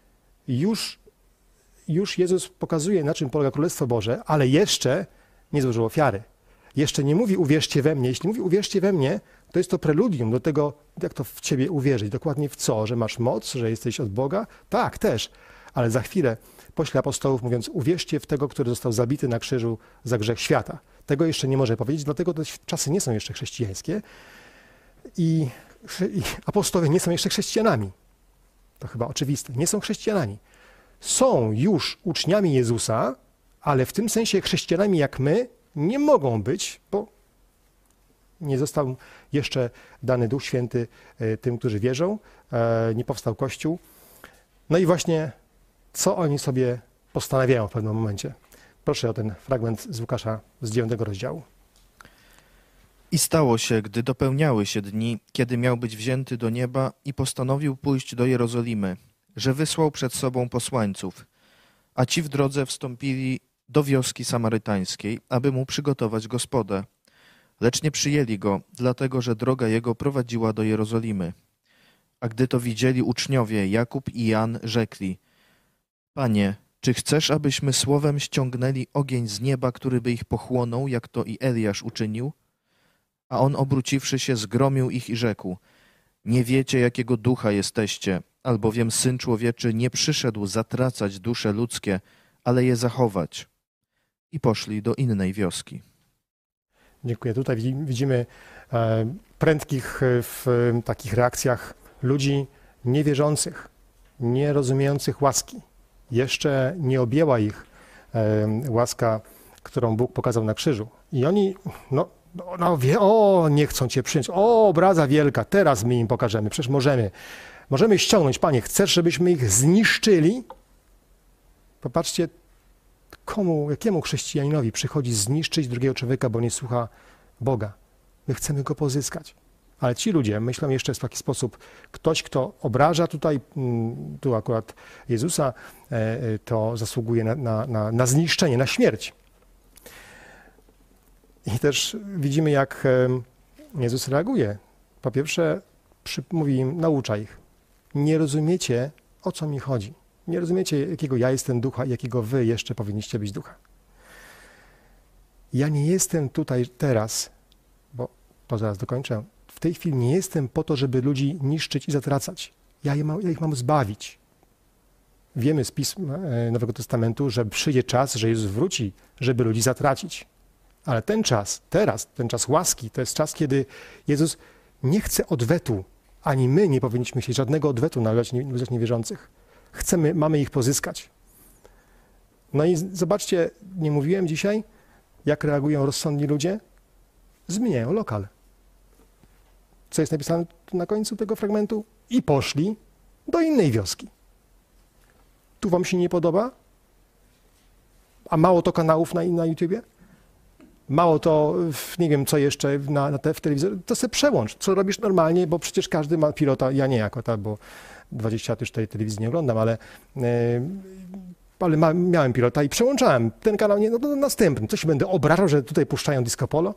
już Jezus pokazuje, na czym polega Królestwo Boże, ale jeszcze nie złożył ofiary. Jeszcze nie mówi uwierzcie we mnie. Jeśli mówi uwierzcie we mnie, to jest to preludium do tego, jak to w ciebie uwierzyć. Dokładnie w co? Że masz moc, że jesteś od Boga? Tak, też. Ale za chwilę pośle apostołów mówiąc uwierzcie w tego, który został zabity na krzyżu za grzech świata. Tego jeszcze nie może powiedzieć, dlatego te czasy nie są jeszcze chrześcijańskie i apostołowie nie są jeszcze chrześcijanami. To chyba oczywiste. Nie są chrześcijanami. Są już uczniami Jezusa, ale w tym sensie chrześcijanami jak my nie mogą być, bo nie został jeszcze dany Duch Święty tym, którzy wierzą, nie powstał Kościół. No i właśnie co oni sobie postanawiają w pewnym momencie. Proszę o ten fragment z Łukasza z 9 rozdziału. I stało się, gdy dopełniały się dni, kiedy miał być wzięty do nieba i postanowił pójść do Jerozolimy, że wysłał przed sobą posłańców, a ci w drodze wstąpili do wioski samarytańskiej, aby mu przygotować gospodę. Lecz nie przyjęli go, dlatego że droga jego prowadziła do Jerozolimy. A gdy to widzieli uczniowie Jakub i Jan, rzekli: Panie, czy chcesz, abyśmy słowem ściągnęli ogień z nieba, który by ich pochłonął, jak to i Eliasz uczynił? A on, obróciwszy się, zgromił ich i rzekł: Nie wiecie, jakiego ducha jesteście, albowiem Syn Człowieczy nie przyszedł zatracać dusze ludzkie, ale je zachować. I poszli do innej wioski. Dziękuję. Tutaj widzimy prędkich w takich reakcjach ludzi niewierzących, nierozumiejących łaski. Jeszcze nie objęła ich łaska, którą Bóg pokazał na krzyżu. I oni, nie chcą Cię przyjąć. O, obraza wielka, teraz my im pokażemy. Przecież możemy ściągnąć. Panie, chcesz, żebyśmy ich zniszczyli? Popatrzcie, jakiemu chrześcijaninowi przychodzi zniszczyć drugiego człowieka, bo nie słucha Boga. My chcemy go pozyskać. Ale ci ludzie myślą jeszcze w taki sposób, ktoś, kto obraża tu akurat Jezusa, to zasługuje na zniszczenie, na śmierć. I też widzimy, jak Jezus reaguje. Po pierwsze, mówi im, naucza ich. Nie rozumiecie, o co mi chodzi. Nie rozumiecie, jakiego ja jestem ducha i jakiego wy jeszcze powinniście być ducha. Ja nie jestem tutaj teraz, bo to zaraz dokończę, w tej chwili nie jestem po to, żeby ludzi niszczyć i zatracać. Ja ich mam zbawić. Wiemy z pism Nowego Testamentu, że przyjdzie czas, że Jezus wróci, żeby ludzi zatracić. Ale ten czas, teraz, ten czas łaski, to jest czas, kiedy Jezus nie chce odwetu, ani my nie powinniśmy chcieć żadnego odwetu na ludziach niewierzących. Mamy ich pozyskać. No i zobaczcie, nie mówiłem dzisiaj, jak reagują rozsądni ludzie? Zmieniają lokal. Co jest napisane na końcu tego fragmentu? I poszli do innej wioski. Tu wam się nie podoba? A mało to kanałów na YouTubie? Mało to, nie wiem co jeszcze w telewizorze, to se przełącz, co robisz normalnie, bo przecież każdy ma pilota, ja nie jako ta, bo 20 lat już tej telewizji nie oglądam, ale miałem pilota i przełączałem ten kanał, nie, no następny. Co się będę obrażał, że tutaj puszczają disco polo?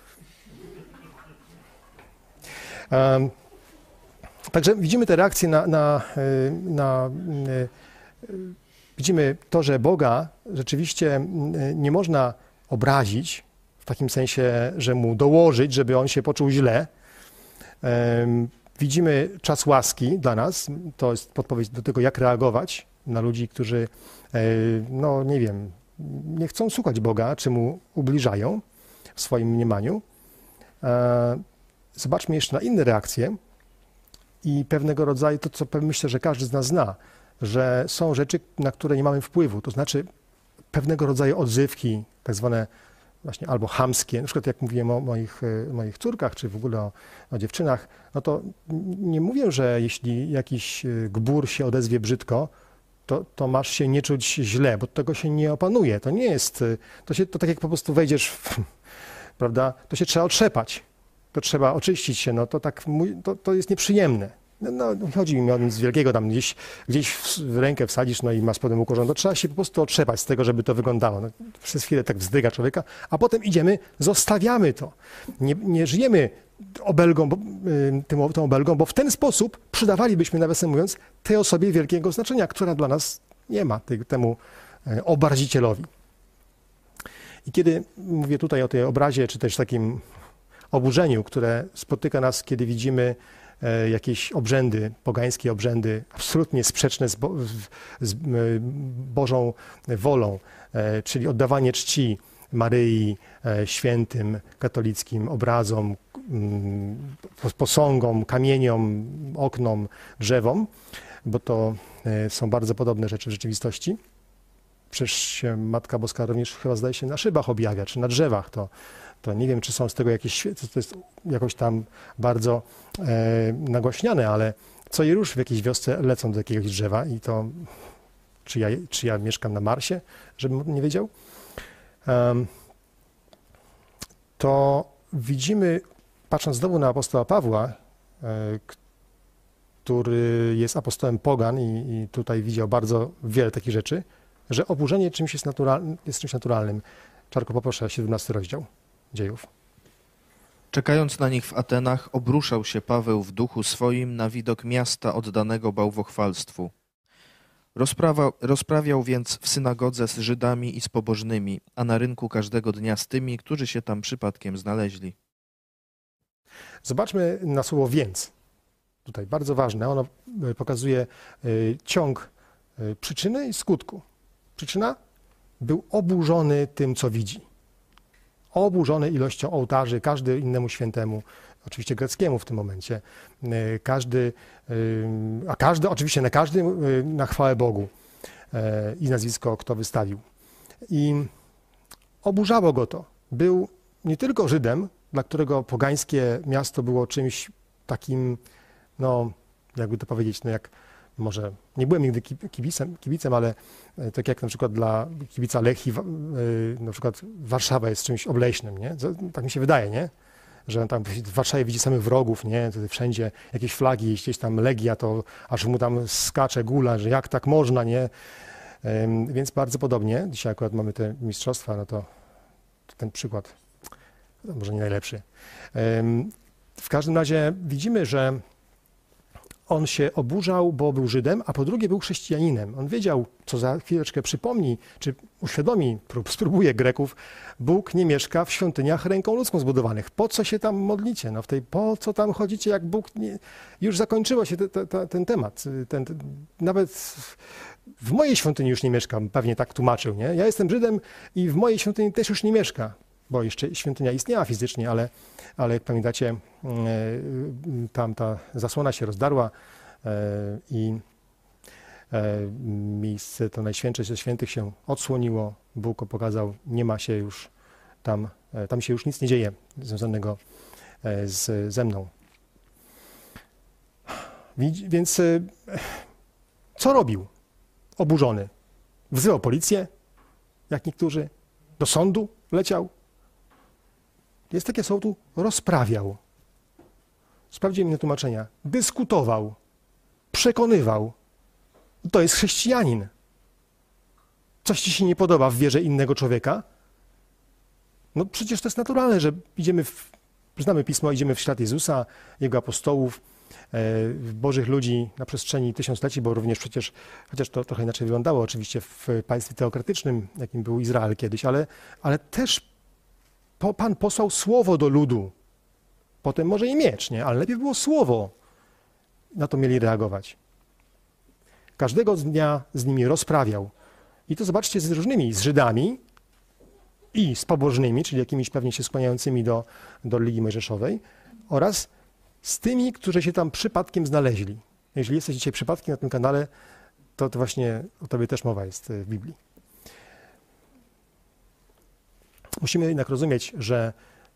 Także widzimy te reakcje widzimy to, że Boga rzeczywiście nie można obrazić, w takim sensie, że mu dołożyć, żeby on się poczuł źle. Widzimy czas łaski dla nas, to jest podpowiedź do tego, jak reagować na ludzi, którzy, no nie wiem, nie chcą słuchać Boga, czy mu ubliżają w swoim mniemaniu. Zobaczmy jeszcze na inne reakcje i pewnego rodzaju, to co myślę, że każdy z nas zna, że są rzeczy, na które nie mamy wpływu, to znaczy pewnego rodzaju odzywki, tak zwane właśnie albo chamskie, na przykład jak mówiłem o moich córkach, czy w ogóle o dziewczynach, no to nie mówię, że jeśli jakiś gbur się odezwie brzydko, to masz się nie czuć źle, bo tego się nie opanuje. To nie jest, to tak jak po prostu wejdziesz, prawda, to się trzeba otrzepać, to trzeba oczyścić się, no to tak, to jest nieprzyjemne. No, chodzi mi o nic wielkiego, tam gdzieś w rękę wsadzisz, no i masz potem ukorzone, to trzeba się po prostu otrzepać z tego, żeby to wyglądało. No, przez chwilę tak wzdryga człowieka, a potem idziemy, zostawiamy to. Nie żyjemy obelgą, tą obelgą, bo w ten sposób przydawalibyśmy, nawiasem mówiąc, tej osobie wielkiego znaczenia, która dla nas nie ma, temu obarzicielowi. I kiedy mówię tutaj o tej obrazie, czy też takim oburzeniu, które spotyka nas, kiedy widzimy jakieś obrzędy, pogańskie obrzędy, absolutnie sprzeczne z Bożą wolą, czyli oddawanie czci Maryi, świętym, katolickim, obrazom, posągom, kamieniom, oknom, drzewom, bo to są bardzo podobne rzeczy w rzeczywistości. Przecież się Matka Boska również chyba zdaje się na szybach objawia, czy na drzewach. To nie wiem, czy są z tego jakieś świece, to jest jakoś tam bardzo nagłaśniane, ale co i rusz w jakiejś wiosce lecą do jakiegoś drzewa i to, czy ja mieszkam na Marsie, żebym nie wiedział, to widzimy, patrząc znowu na apostoła Pawła, który jest apostołem pogan i tutaj widział bardzo wiele takich rzeczy, że oburzenie czymś jest czymś naturalnym. Czarko, poproszę, 17 rozdział Dziejów. Czekając na nich w Atenach, obruszał się Paweł w duchu swoim na widok miasta oddanego bałwochwalstwu. Rozprawiał więc w synagodze z Żydami i z pobożnymi, a na rynku każdego dnia z tymi, którzy się tam przypadkiem znaleźli. Zobaczmy na słowo więc. Tutaj bardzo ważne. Ono pokazuje ciąg przyczyny i skutku. Przyczyna? Był oburzony tym, co widzi. Oburzony ilością ołtarzy, każdy innemu świętemu, oczywiście greckiemu w tym momencie, oczywiście na każdy na chwałę Bogu i nazwisko, kto wystawił. I oburzało go to. Był nie tylko Żydem, dla którego pogańskie miasto było czymś takim, no jakby to powiedzieć, no jak może, nie byłem nigdy kibicem, ale tak jak na przykład dla kibica Lechii, na przykład Warszawa jest czymś obleśnym, nie? Tak mi się wydaje, nie? Że tam w Warszawie widzi samych wrogów, nie? Tutaj wszędzie jakieś flagi, gdzieś tam Legia, to aż mu tam skacze gula, że jak tak można, nie? Więc bardzo podobnie, dzisiaj akurat mamy te mistrzostwa, no to ten przykład może nie najlepszy. W każdym razie widzimy, że on się oburzał, bo był Żydem, a po drugie był chrześcijaninem. On wiedział, co za chwileczkę przypomni, czy uświadomi, spróbuje Greków, Bóg nie mieszka w świątyniach ręką ludzką zbudowanych. Po co się tam modlicie? No po co tam chodzicie, jak Bóg nie... Już zakończyło się ten temat. Nawet w mojej świątyni już nie mieszka, pewnie tak tłumaczył, nie? Ja jestem Żydem i w mojej świątyni też już nie mieszka. bo jeszcze świątynia istniała fizycznie, ale jak pamiętacie, tam ta zasłona się rozdarła i miejsce to Najświętsze ze świętych się odsłoniło. Bóg pokazał, nie ma się już tam się już nic nie dzieje związanego ze mną. Więc co robił oburzony? Wzywał policję, jak niektórzy, do sądu leciał. Jest takie słowo tu, rozprawiał. Sprawdziłem inne tłumaczenia. Dyskutował, przekonywał. To jest chrześcijanin. Coś ci się nie podoba w wierze innego człowieka? No przecież to jest naturalne, że znamy Pismo, idziemy w ślad Jezusa, Jego apostołów, Bożych ludzi na przestrzeni tysiącleci, bo również przecież, chociaż to trochę inaczej wyglądało oczywiście w państwie teokratycznym, jakim był Izrael kiedyś, ale też Pan posłał słowo do ludu. Potem może i miecz, nie? Ale lepiej było słowo. Na to mieli reagować. Każdego dnia z nimi rozprawiał. I to zobaczcie z różnymi, z Żydami i z pobożnymi, czyli jakimiś pewnie się skłaniającymi do religii mojżeszowej, oraz z tymi, którzy się tam przypadkiem znaleźli. Jeżeli jesteś dzisiaj przypadkiem na tym kanale, to właśnie o tobie też mowa jest w Biblii. Musimy jednak rozumieć, że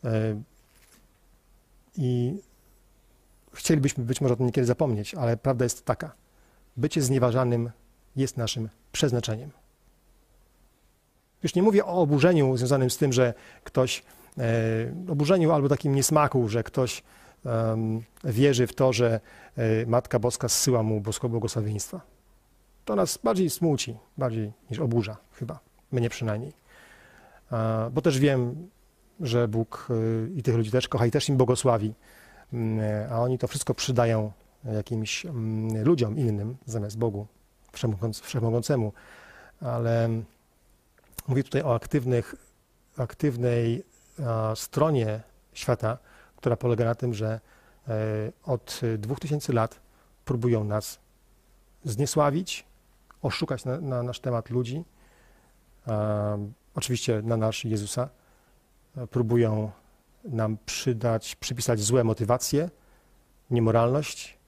i chcielibyśmy być może o tym niekiedy zapomnieć, ale prawda jest taka. Bycie znieważanym jest naszym przeznaczeniem. Już nie mówię o oburzeniu związanym z tym, że ktoś, oburzeniu albo takim niesmaku, że ktoś wierzy w to, że Matka Boska zsyła mu boskie błogosławieństwa. To nas bardziej smuci, bardziej niż oburza chyba, mnie przynajmniej. Bo też wiem, że Bóg i tych ludzi też kocha i też im błogosławi, a oni to wszystko przydają jakimś ludziom innym zamiast Bogu Wszechmogącemu. Ale mówię tutaj o aktywnej stronie świata, która polega na tym, że od 2000 lat próbują nas zniesławić, oszukać na nasz temat ludzi, oczywiście na nasz Jezusa. Próbują nam przypisać złe motywacje, niemoralność,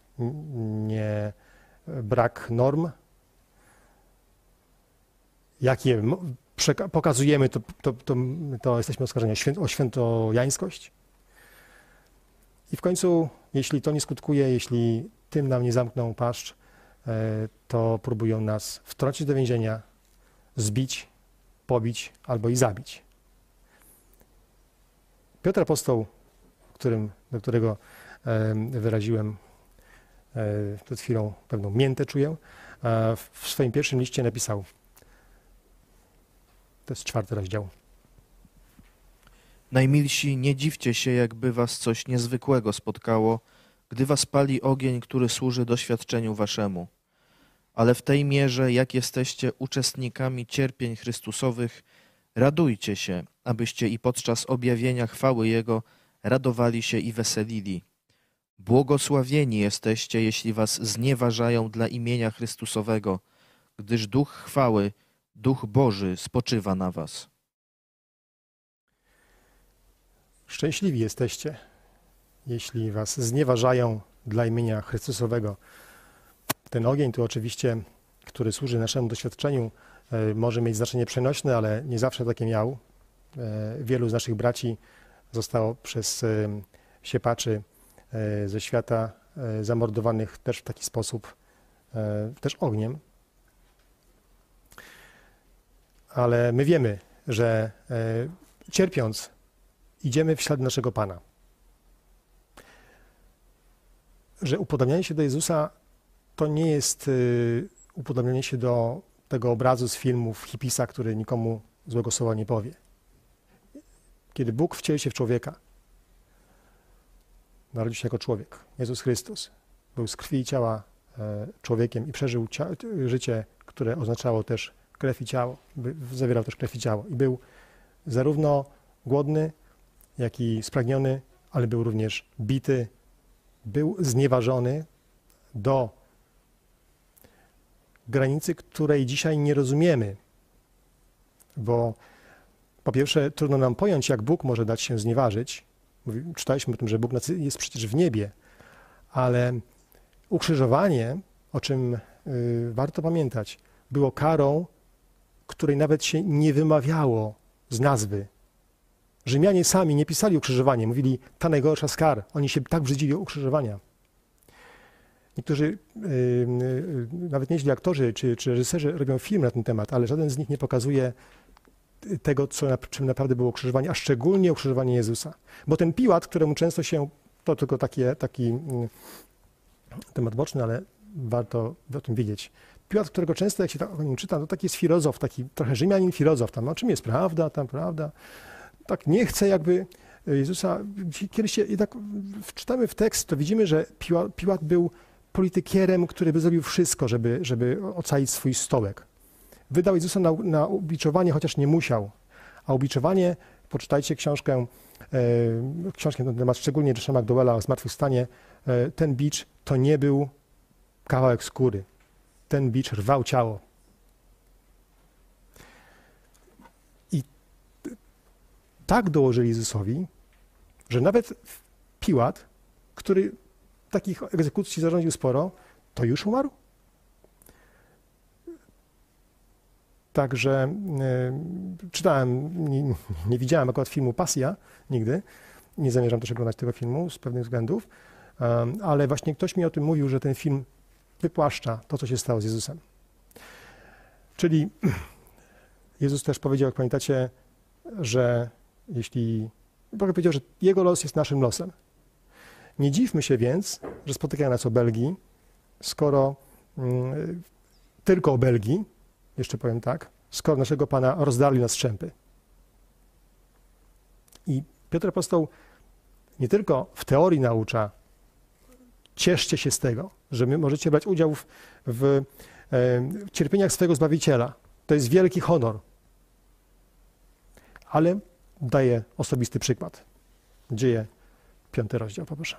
brak norm. Jak je pokazujemy, to jesteśmy oskarżeni o świętojańskość. I w końcu, jeśli to nie skutkuje, jeśli tym nam nie zamkną paszcz, to próbują nas wtrącić do więzienia, zbić, pobić albo i zabić. Piotr Apostoł, do którego wyraziłem przed chwilą pewną miętę, czuję, w swoim pierwszym liście napisał, to jest 4 rozdział. Najmilsi, nie dziwcie się, jakby was coś niezwykłego spotkało, gdy was pali ogień, który służy doświadczeniu waszemu. Ale w tej mierze, jak jesteście uczestnikami cierpień Chrystusowych, radujcie się, abyście i podczas objawienia chwały Jego radowali się i weselili. Błogosławieni jesteście, jeśli was znieważają dla imienia Chrystusowego, gdyż Duch chwały, Duch Boży spoczywa na was. Szczęśliwi jesteście, jeśli was znieważają dla imienia Chrystusowego. Ten ogień tu oczywiście, który służy naszemu doświadczeniu, może mieć znaczenie przenośne, ale nie zawsze takie miał. Wielu z naszych braci zostało przez siepaczy ze świata zamordowanych też w taki sposób, też ogniem. Ale my wiemy, że cierpiąc idziemy w ślad naszego Pana. Że upodobnianie się do Jezusa to nie jest upodobnianie się do tego obrazu z filmów hipisa, który nikomu złego słowa nie powie. Kiedy Bóg wcielił się w człowieka, narodził się jako człowiek, Jezus Chrystus, był z krwi i ciała człowiekiem i przeżył życie, które oznaczało też krew i ciało, zawierał też krew i ciało. I był zarówno głodny, jak i spragniony, ale był również bity, był znieważony do granicy, której dzisiaj nie rozumiemy, bo Po pierwsze, trudno nam pojąć, jak Bóg może dać się znieważyć. Czytaliśmy o tym, że Bóg jest przecież w niebie, ale ukrzyżowanie, o czym warto pamiętać, było karą, której nawet się nie wymawiało z nazwy. Rzymianie sami nie pisali ukrzyżowanie, mówili ta najgorsza z kar. Oni się tak brzydzili ukrzyżowania. Niektórzy, nawet nieźli aktorzy czy reżyserzy robią film na ten temat, ale żaden z nich nie pokazuje tego, czym naprawdę było ukrzyżowanie, a szczególnie ukrzyżowanie Jezusa. Bo ten Piłat, któremu często się, to tylko taki temat boczny, ale warto o tym wiedzieć. Piłat, którego często, jak się o nim czyta, to taki jest filozof, taki trochę Rzymianin filozof, tam, o czym jest prawda, tam prawda. Tak nie chce jakby Jezusa. Kiedyś się jednak wczytamy w tekst, to widzimy, że Piłat był politykierem, który by zrobił wszystko, żeby ocalić swój stołek. Wydał Jezusa na ubiczowanie, chociaż nie musiał. A ubiczowanie, poczytajcie książkę na ten temat, szczególnie Josha McDowella o zmartwychwstanie, ten bicz to nie był kawałek skóry. Ten bicz rwał ciało. I tak dołożyli Jezusowi, że nawet Piłat, który takich egzekucji zarządził sporo, to już umarł. Także czytałem, nie widziałem akurat filmu Pasja nigdy, nie zamierzam też oglądać tego filmu z pewnych względów, ale właśnie ktoś mi o tym mówił, że ten film wypłaszcza to, co się stało z Jezusem. Czyli Jezus też powiedział, jak pamiętacie, że powiedział, że Jego los jest naszym losem. Nie dziwmy się więc, że spotykają nas obelgi, skoro tylko obelgi, jeszcze powiem tak, skoro naszego Pana rozdarli na strzępy. I Piotr Apostoł nie tylko w teorii naucza, cieszcie się z tego, że możecie brać udział w cierpieniach swego Zbawiciela. To jest wielki honor. Ale daje osobisty przykład. Dzieje 5 rozdział, poproszę.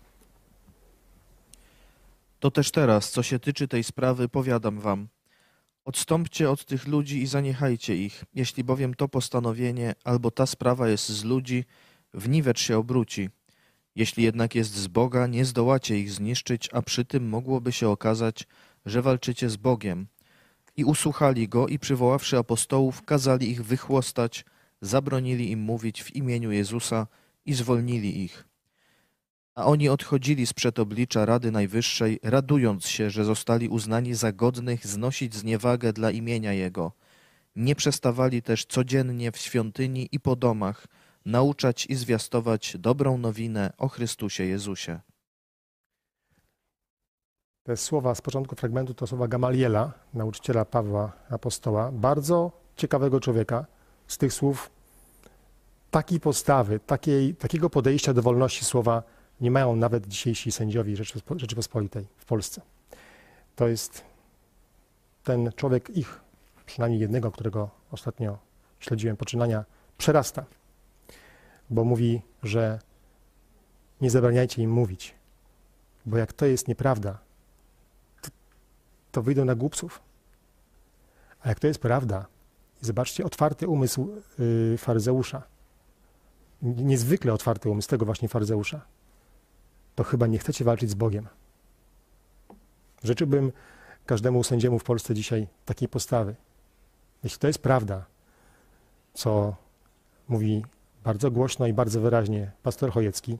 To też teraz, co się tyczy tej sprawy, powiadam wam. Odstąpcie od tych ludzi i zaniechajcie ich. Jeśli bowiem to postanowienie albo ta sprawa jest z ludzi, w niwecz się obróci. Jeśli jednak jest z Boga, nie zdołacie ich zniszczyć, a przy tym mogłoby się okazać, że walczycie z Bogiem. I usłuchali go i przywoławszy apostołów, kazali ich wychłostać, zabronili im mówić w imieniu Jezusa i zwolnili ich. A oni odchodzili sprzed oblicza Rady Najwyższej, radując się, że zostali uznani za godnych znosić zniewagę dla imienia Jego. Nie przestawali też codziennie w świątyni i po domach nauczać i zwiastować dobrą nowinę o Chrystusie Jezusie. Te słowa z początku fragmentu to słowa Gamaliela, nauczyciela Pawła apostoła, bardzo ciekawego człowieka. Z tych słów takiej postawy, takiego podejścia do wolności słowa nie mają nawet dzisiejsi sędziowie Rzeczypospolitej w Polsce. To jest ten człowiek ich, przynajmniej jednego, którego ostatnio śledziłem poczynania, przerasta, bo mówi, że nie zabraniajcie im mówić, bo jak to jest nieprawda, to wyjdą na głupców. A jak to jest prawda, zobaczcie, otwarty umysł faryzeusza, niezwykle otwarty umysł tego właśnie faryzeusza, to chyba nie chcecie walczyć z Bogiem. Życzyłbym każdemu sędziemu w Polsce dzisiaj takiej postawy. Jeśli to jest prawda, co mówi bardzo głośno i bardzo wyraźnie pastor Chojecki,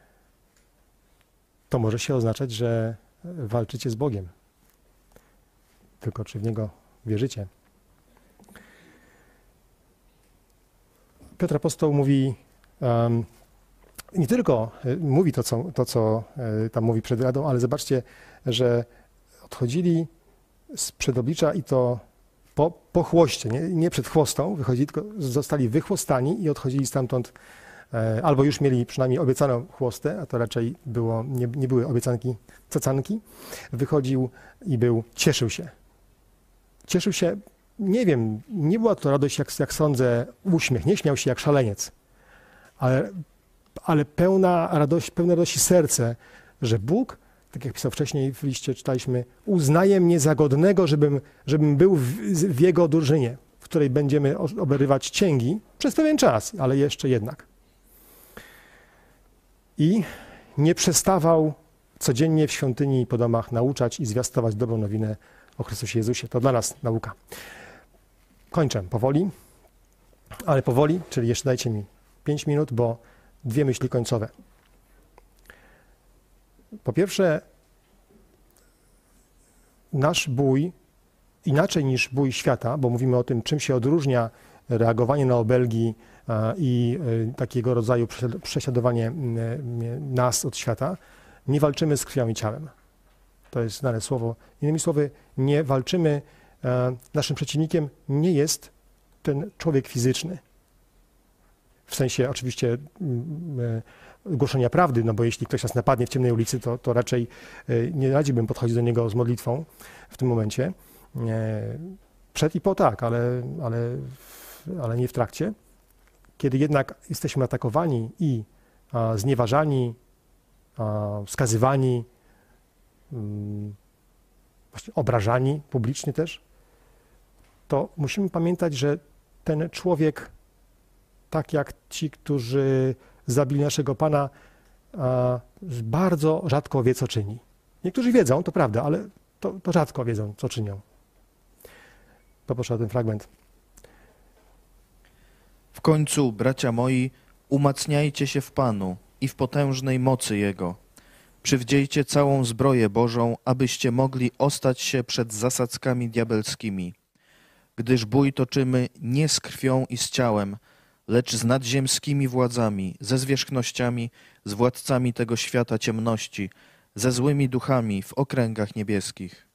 to może się oznaczać, że walczycie z Bogiem. Tylko czy w Niego wierzycie? Piotr Apostoł mówi, nie tylko mówi to, co tam mówi przed Radą, ale zobaczcie, że odchodzili sprzed oblicza i to po chłoście, nie przed chłostą wychodzili, tylko zostali wychłostani i odchodzili stamtąd, albo już mieli przynajmniej obiecaną chłostę, a to raczej nie były obiecanki, cacanki. Wychodził i cieszył się. Cieszył się, nie wiem, nie była to radość, jak sądzę, uśmiech, nie śmiał się jak szaleniec, ale pełna radości serce, że Bóg, tak jak pisał wcześniej w liście, czytaliśmy, uznaje mnie za godnego, żebym był w Jego drużynie, której będziemy oberywać cięgi przez pewien czas, ale jeszcze jednak. I nie przestawał codziennie w świątyni i po domach nauczać i zwiastować dobrą nowinę o Chrystusie Jezusie. To dla nas nauka. Kończę powoli, ale powoli, czyli jeszcze dajcie mi 5 minut, bo 2 myśli końcowe. Po pierwsze, nasz bój, inaczej niż bój świata, bo mówimy o tym, czym się odróżnia reagowanie na obelgi i takiego rodzaju prześladowanie nas od świata, nie walczymy z krwią i ciałem. To jest znane słowo. Innymi słowy, nie walczymy, naszym przeciwnikiem nie jest ten człowiek fizyczny. W sensie oczywiście głoszenia prawdy, no bo jeśli ktoś nas napadnie w ciemnej ulicy, to raczej nie radziłbym podchodzić do niego z modlitwą w tym momencie. Przed i po tak, ale nie w trakcie. Kiedy jednak jesteśmy atakowani i znieważani, skazywani, właśnie obrażani publicznie też, to musimy pamiętać, że ten człowiek, tak jak ci, którzy zabili naszego Pana, bardzo rzadko wie, co czyni. Niektórzy wiedzą, to prawda, ale to rzadko wiedzą, co czynią. Poproszę ten fragment. W końcu, bracia moi, umacniajcie się w Panu i w potężnej mocy Jego. Przywdziejcie całą zbroję Bożą, abyście mogli ostać się przed zasadzkami diabelskimi. Gdyż bój toczymy nie z krwią i z ciałem, lecz z nadziemskimi władzami, ze zwierzchnościami, z władcami tego świata ciemności, ze złymi duchami w okręgach niebieskich.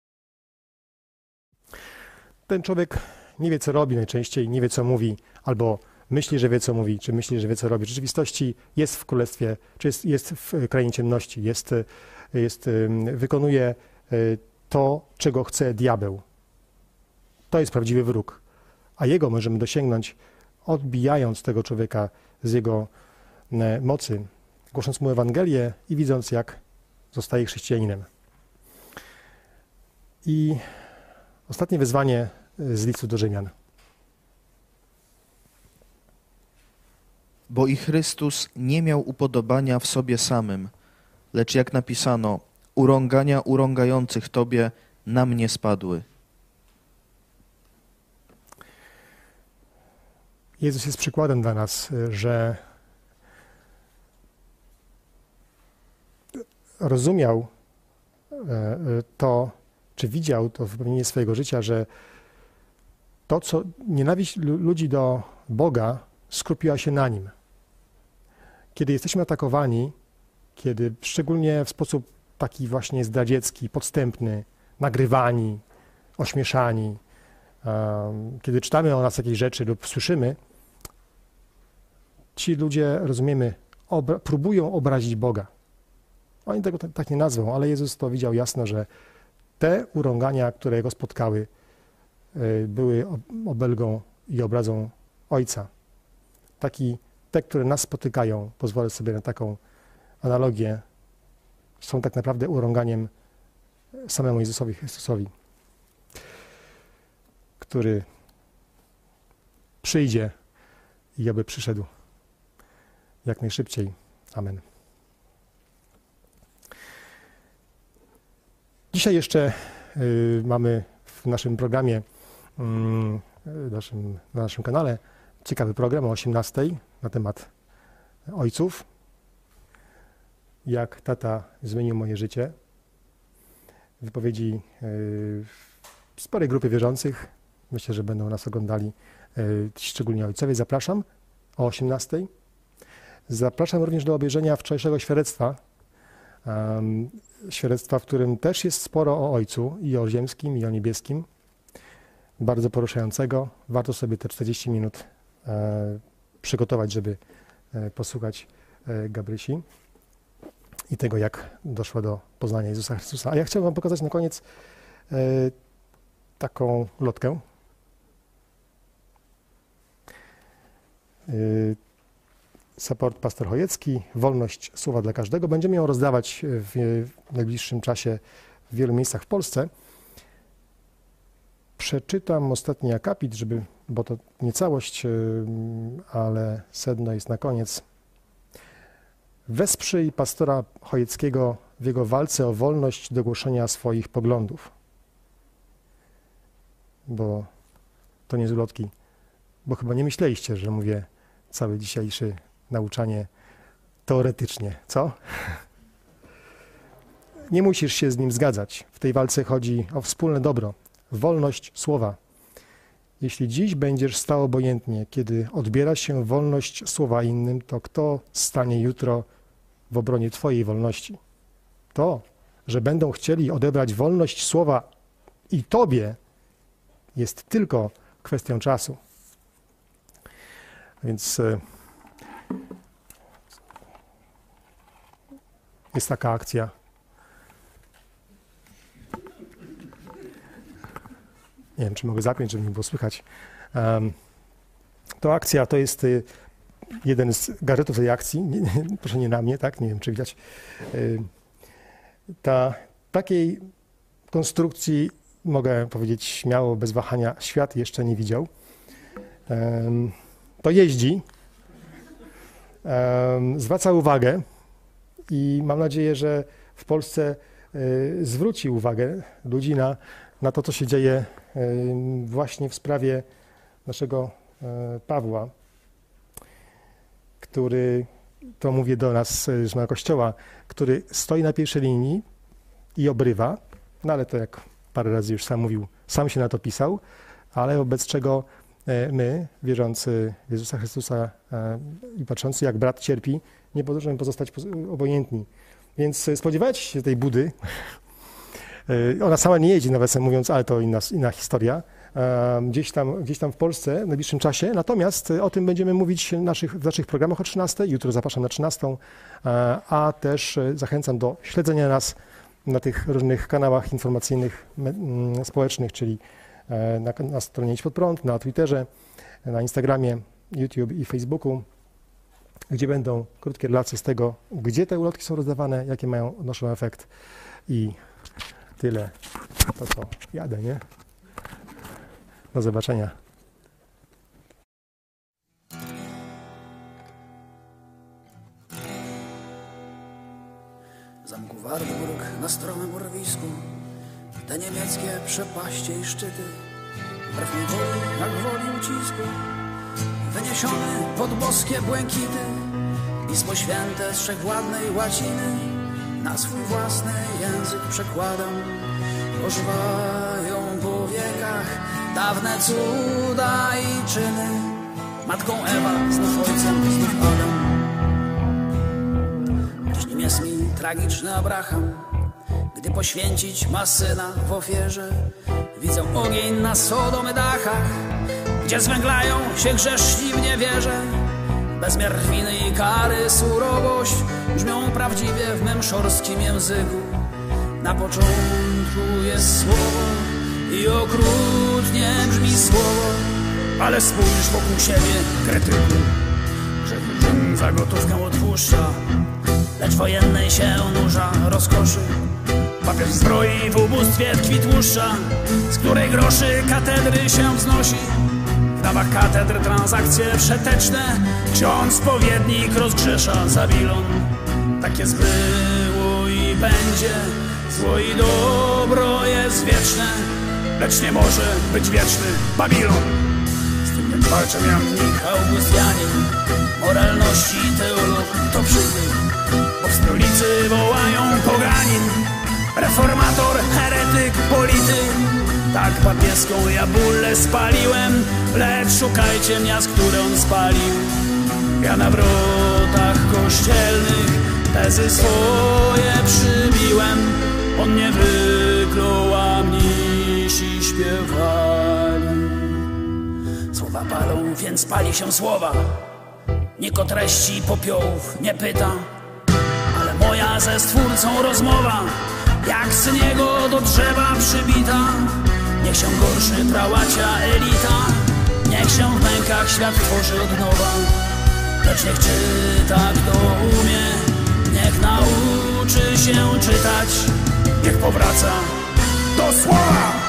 Ten człowiek nie wie, co robi najczęściej, nie wie, co mówi, albo myśli, że wie, co mówi, czy myśli, że wie, co robi. W rzeczywistości jest w królestwie, czy jest w krainie ciemności, wykonuje to, czego chce diabeł. To jest prawdziwy wróg. A jego możemy dosięgnąć, odbijając tego człowieka z jego mocy, głosząc mu Ewangelię i widząc, jak zostaje chrześcijaninem. I ostatnie wezwanie z listu do Rzymian. Bo i Chrystus nie miał upodobania w sobie samym, lecz jak napisano, urągania urągających Tobie na mnie spadły. Jezus jest przykładem dla nas, że rozumiał to, czy widział to w wypełnieniu swojego życia, że to, co nienawiść ludzi do Boga, skupiła się na Nim. Kiedy jesteśmy atakowani, kiedy szczególnie w sposób taki właśnie zdradziecki, podstępny, nagrywani, ośmieszani, kiedy czytamy o nas jakieś rzeczy lub słyszymy, ci ludzie, rozumiemy, próbują obrazić Boga. Oni tego tak nie nazwą, ale Jezus to widział jasno, że te urągania, które Go spotkały, były obelgą i obrazą Ojca. Te, które nas spotykają, pozwolę sobie na taką analogię, są tak naprawdę urąganiem samemu Jezusowi Chrystusowi, który przyjdzie i aby przyszedł jak najszybciej. Amen. Dzisiaj jeszcze mamy w naszym programie, na naszym kanale ciekawy program o 18:00 na temat ojców. Jak tata zmienił moje życie. Wypowiedzi sporej grupy wierzących. Myślę, że będą nas oglądali szczególnie ojcowie. Zapraszam o 18:00. Zapraszam również do obejrzenia wczorajszego świadectwa. Świadectwa, w którym też jest sporo o Ojcu, i o ziemskim, i o niebieskim. Bardzo poruszającego. Warto sobie te 40 minut przygotować, żeby posłuchać Gabrysi i tego, jak doszła do poznania Jezusa Chrystusa. A ja chciałbym wam pokazać na koniec taką lotkę. Support Pastor Chojecki, wolność słowa dla każdego. Będziemy ją rozdawać w najbliższym czasie w wielu miejscach w Polsce. przeczytam ostatni akapit, bo to nie całość, ale sedno jest na koniec. Wesprzyj pastora Chojeckiego w jego walce o wolność do głoszenia swoich poglądów. Bo to nie z ulotki. Bo chyba nie myśleliście, że mówię całe dzisiejsze nauczanie teoretycznie, co? Nie musisz się z nim zgadzać. W tej walce chodzi o wspólne dobro, wolność słowa. Jeśli dziś będziesz stał obojętnie, kiedy odbiera się wolność słowa innym, to kto stanie jutro w obronie twojej wolności? To, że będą chcieli odebrać wolność słowa i tobie, jest tylko kwestią czasu. Więc jest taka akcja. Nie wiem, czy mogę zapiąć, żeby nie było słychać. To akcja to jest jeden z gadżetów tej akcji. Proszę nie na mnie, tak? Nie wiem, czy widać. Takiej konstrukcji, mogę powiedzieć śmiało, bez wahania, świat jeszcze nie widział. To jeździ, zwraca uwagę i mam nadzieję, że w Polsce zwróci uwagę ludzi na to, co się dzieje właśnie w sprawie naszego Pawła, który, to mówię do nas z mojego Kościoła, który stoi na pierwszej linii i obrywa, no ale to jak parę razy już sam mówił, sam się na to pisał, ale wobec czego my, wierzący w Jezusa Chrystusa i patrzący jak brat cierpi, nie możemy pozostać obojętni. Więc spodziewajcie się tej Budy. Ona sama nie jedzie, nawiasem mówiąc, ale to inna historia. Gdzieś tam w Polsce w najbliższym czasie. Natomiast o tym będziemy mówić w naszych programach o 13. Jutro zapraszam na 13. A też zachęcam do śledzenia nas na tych różnych kanałach informacyjnych, społecznych, czyli na stronie Idź Pod Prąd, na Twitterze, na Instagramie, YouTube i Facebooku, gdzie będą krótkie relacje z tego, gdzie te ulotki są rozdawane, jakie odnoszą efekt i tyle. To co, jadę, nie? Do zobaczenia. Zamku Wartburg na stromym urwisku, te niemieckie przepaście i szczyty, wbrew mi woli, jak woli ucisku, wyniesiony pod boskie błękity, Pismo Święte z wszechwładnej łaciny na swój własny język przekładam. Ożywają po wiekach dawne cuda i czyny, matką Ewa, znów ojcem, znów Adam. Czyż nim jest mi tragiczny Abraham, gdy poświęcić ma syna w ofierze? Widzę ogień na Sodom dachach, gdzie zwęglają się grzeszni w niewierze. Bezmiar winy i kary, surowość brzmią prawdziwie w mym szorskim języku. Na początku jest słowo i okrutnie brzmi słowo, ale spójrz wokół siebie, kretyku. Grzech za gotówkę odpuszcza, lecz wojennej się nurza rozkoszy. Papież zbroi w ubóstwie tkwi tłuszcza, z której groszy katedry się wznosi. W dawach katedr transakcje przeteczne, ksiądz spowiednik rozgrzesza Zabilon. Tak jest było i będzie, zło i dobro jest wieczne, lecz nie może być wieczny Babilon. Z tym jak walczę Jan Michał Augustianin, moralności teolog to przybył, bo w stolicy wołają poganin. Reformator, heretyk, polityk, tak papieską ja bullę spaliłem, lecz szukajcie miast, które on spalił. Ja na wrotach kościelnych tezy swoje przybiłem, on nie wyklął, a mnisi śpiewali. Słowa palą, więc pali się słowa, nikt o treści popiołów nie pyta, ale moja ze Stwórcą rozmowa, jak syn jego do drzewa przybita. Niech się gorszy prałacia elita, niech się w mękach świat tworzy od nowa, lecz niech czyta kto umie, niech nauczy się czytać, niech powraca do słowa.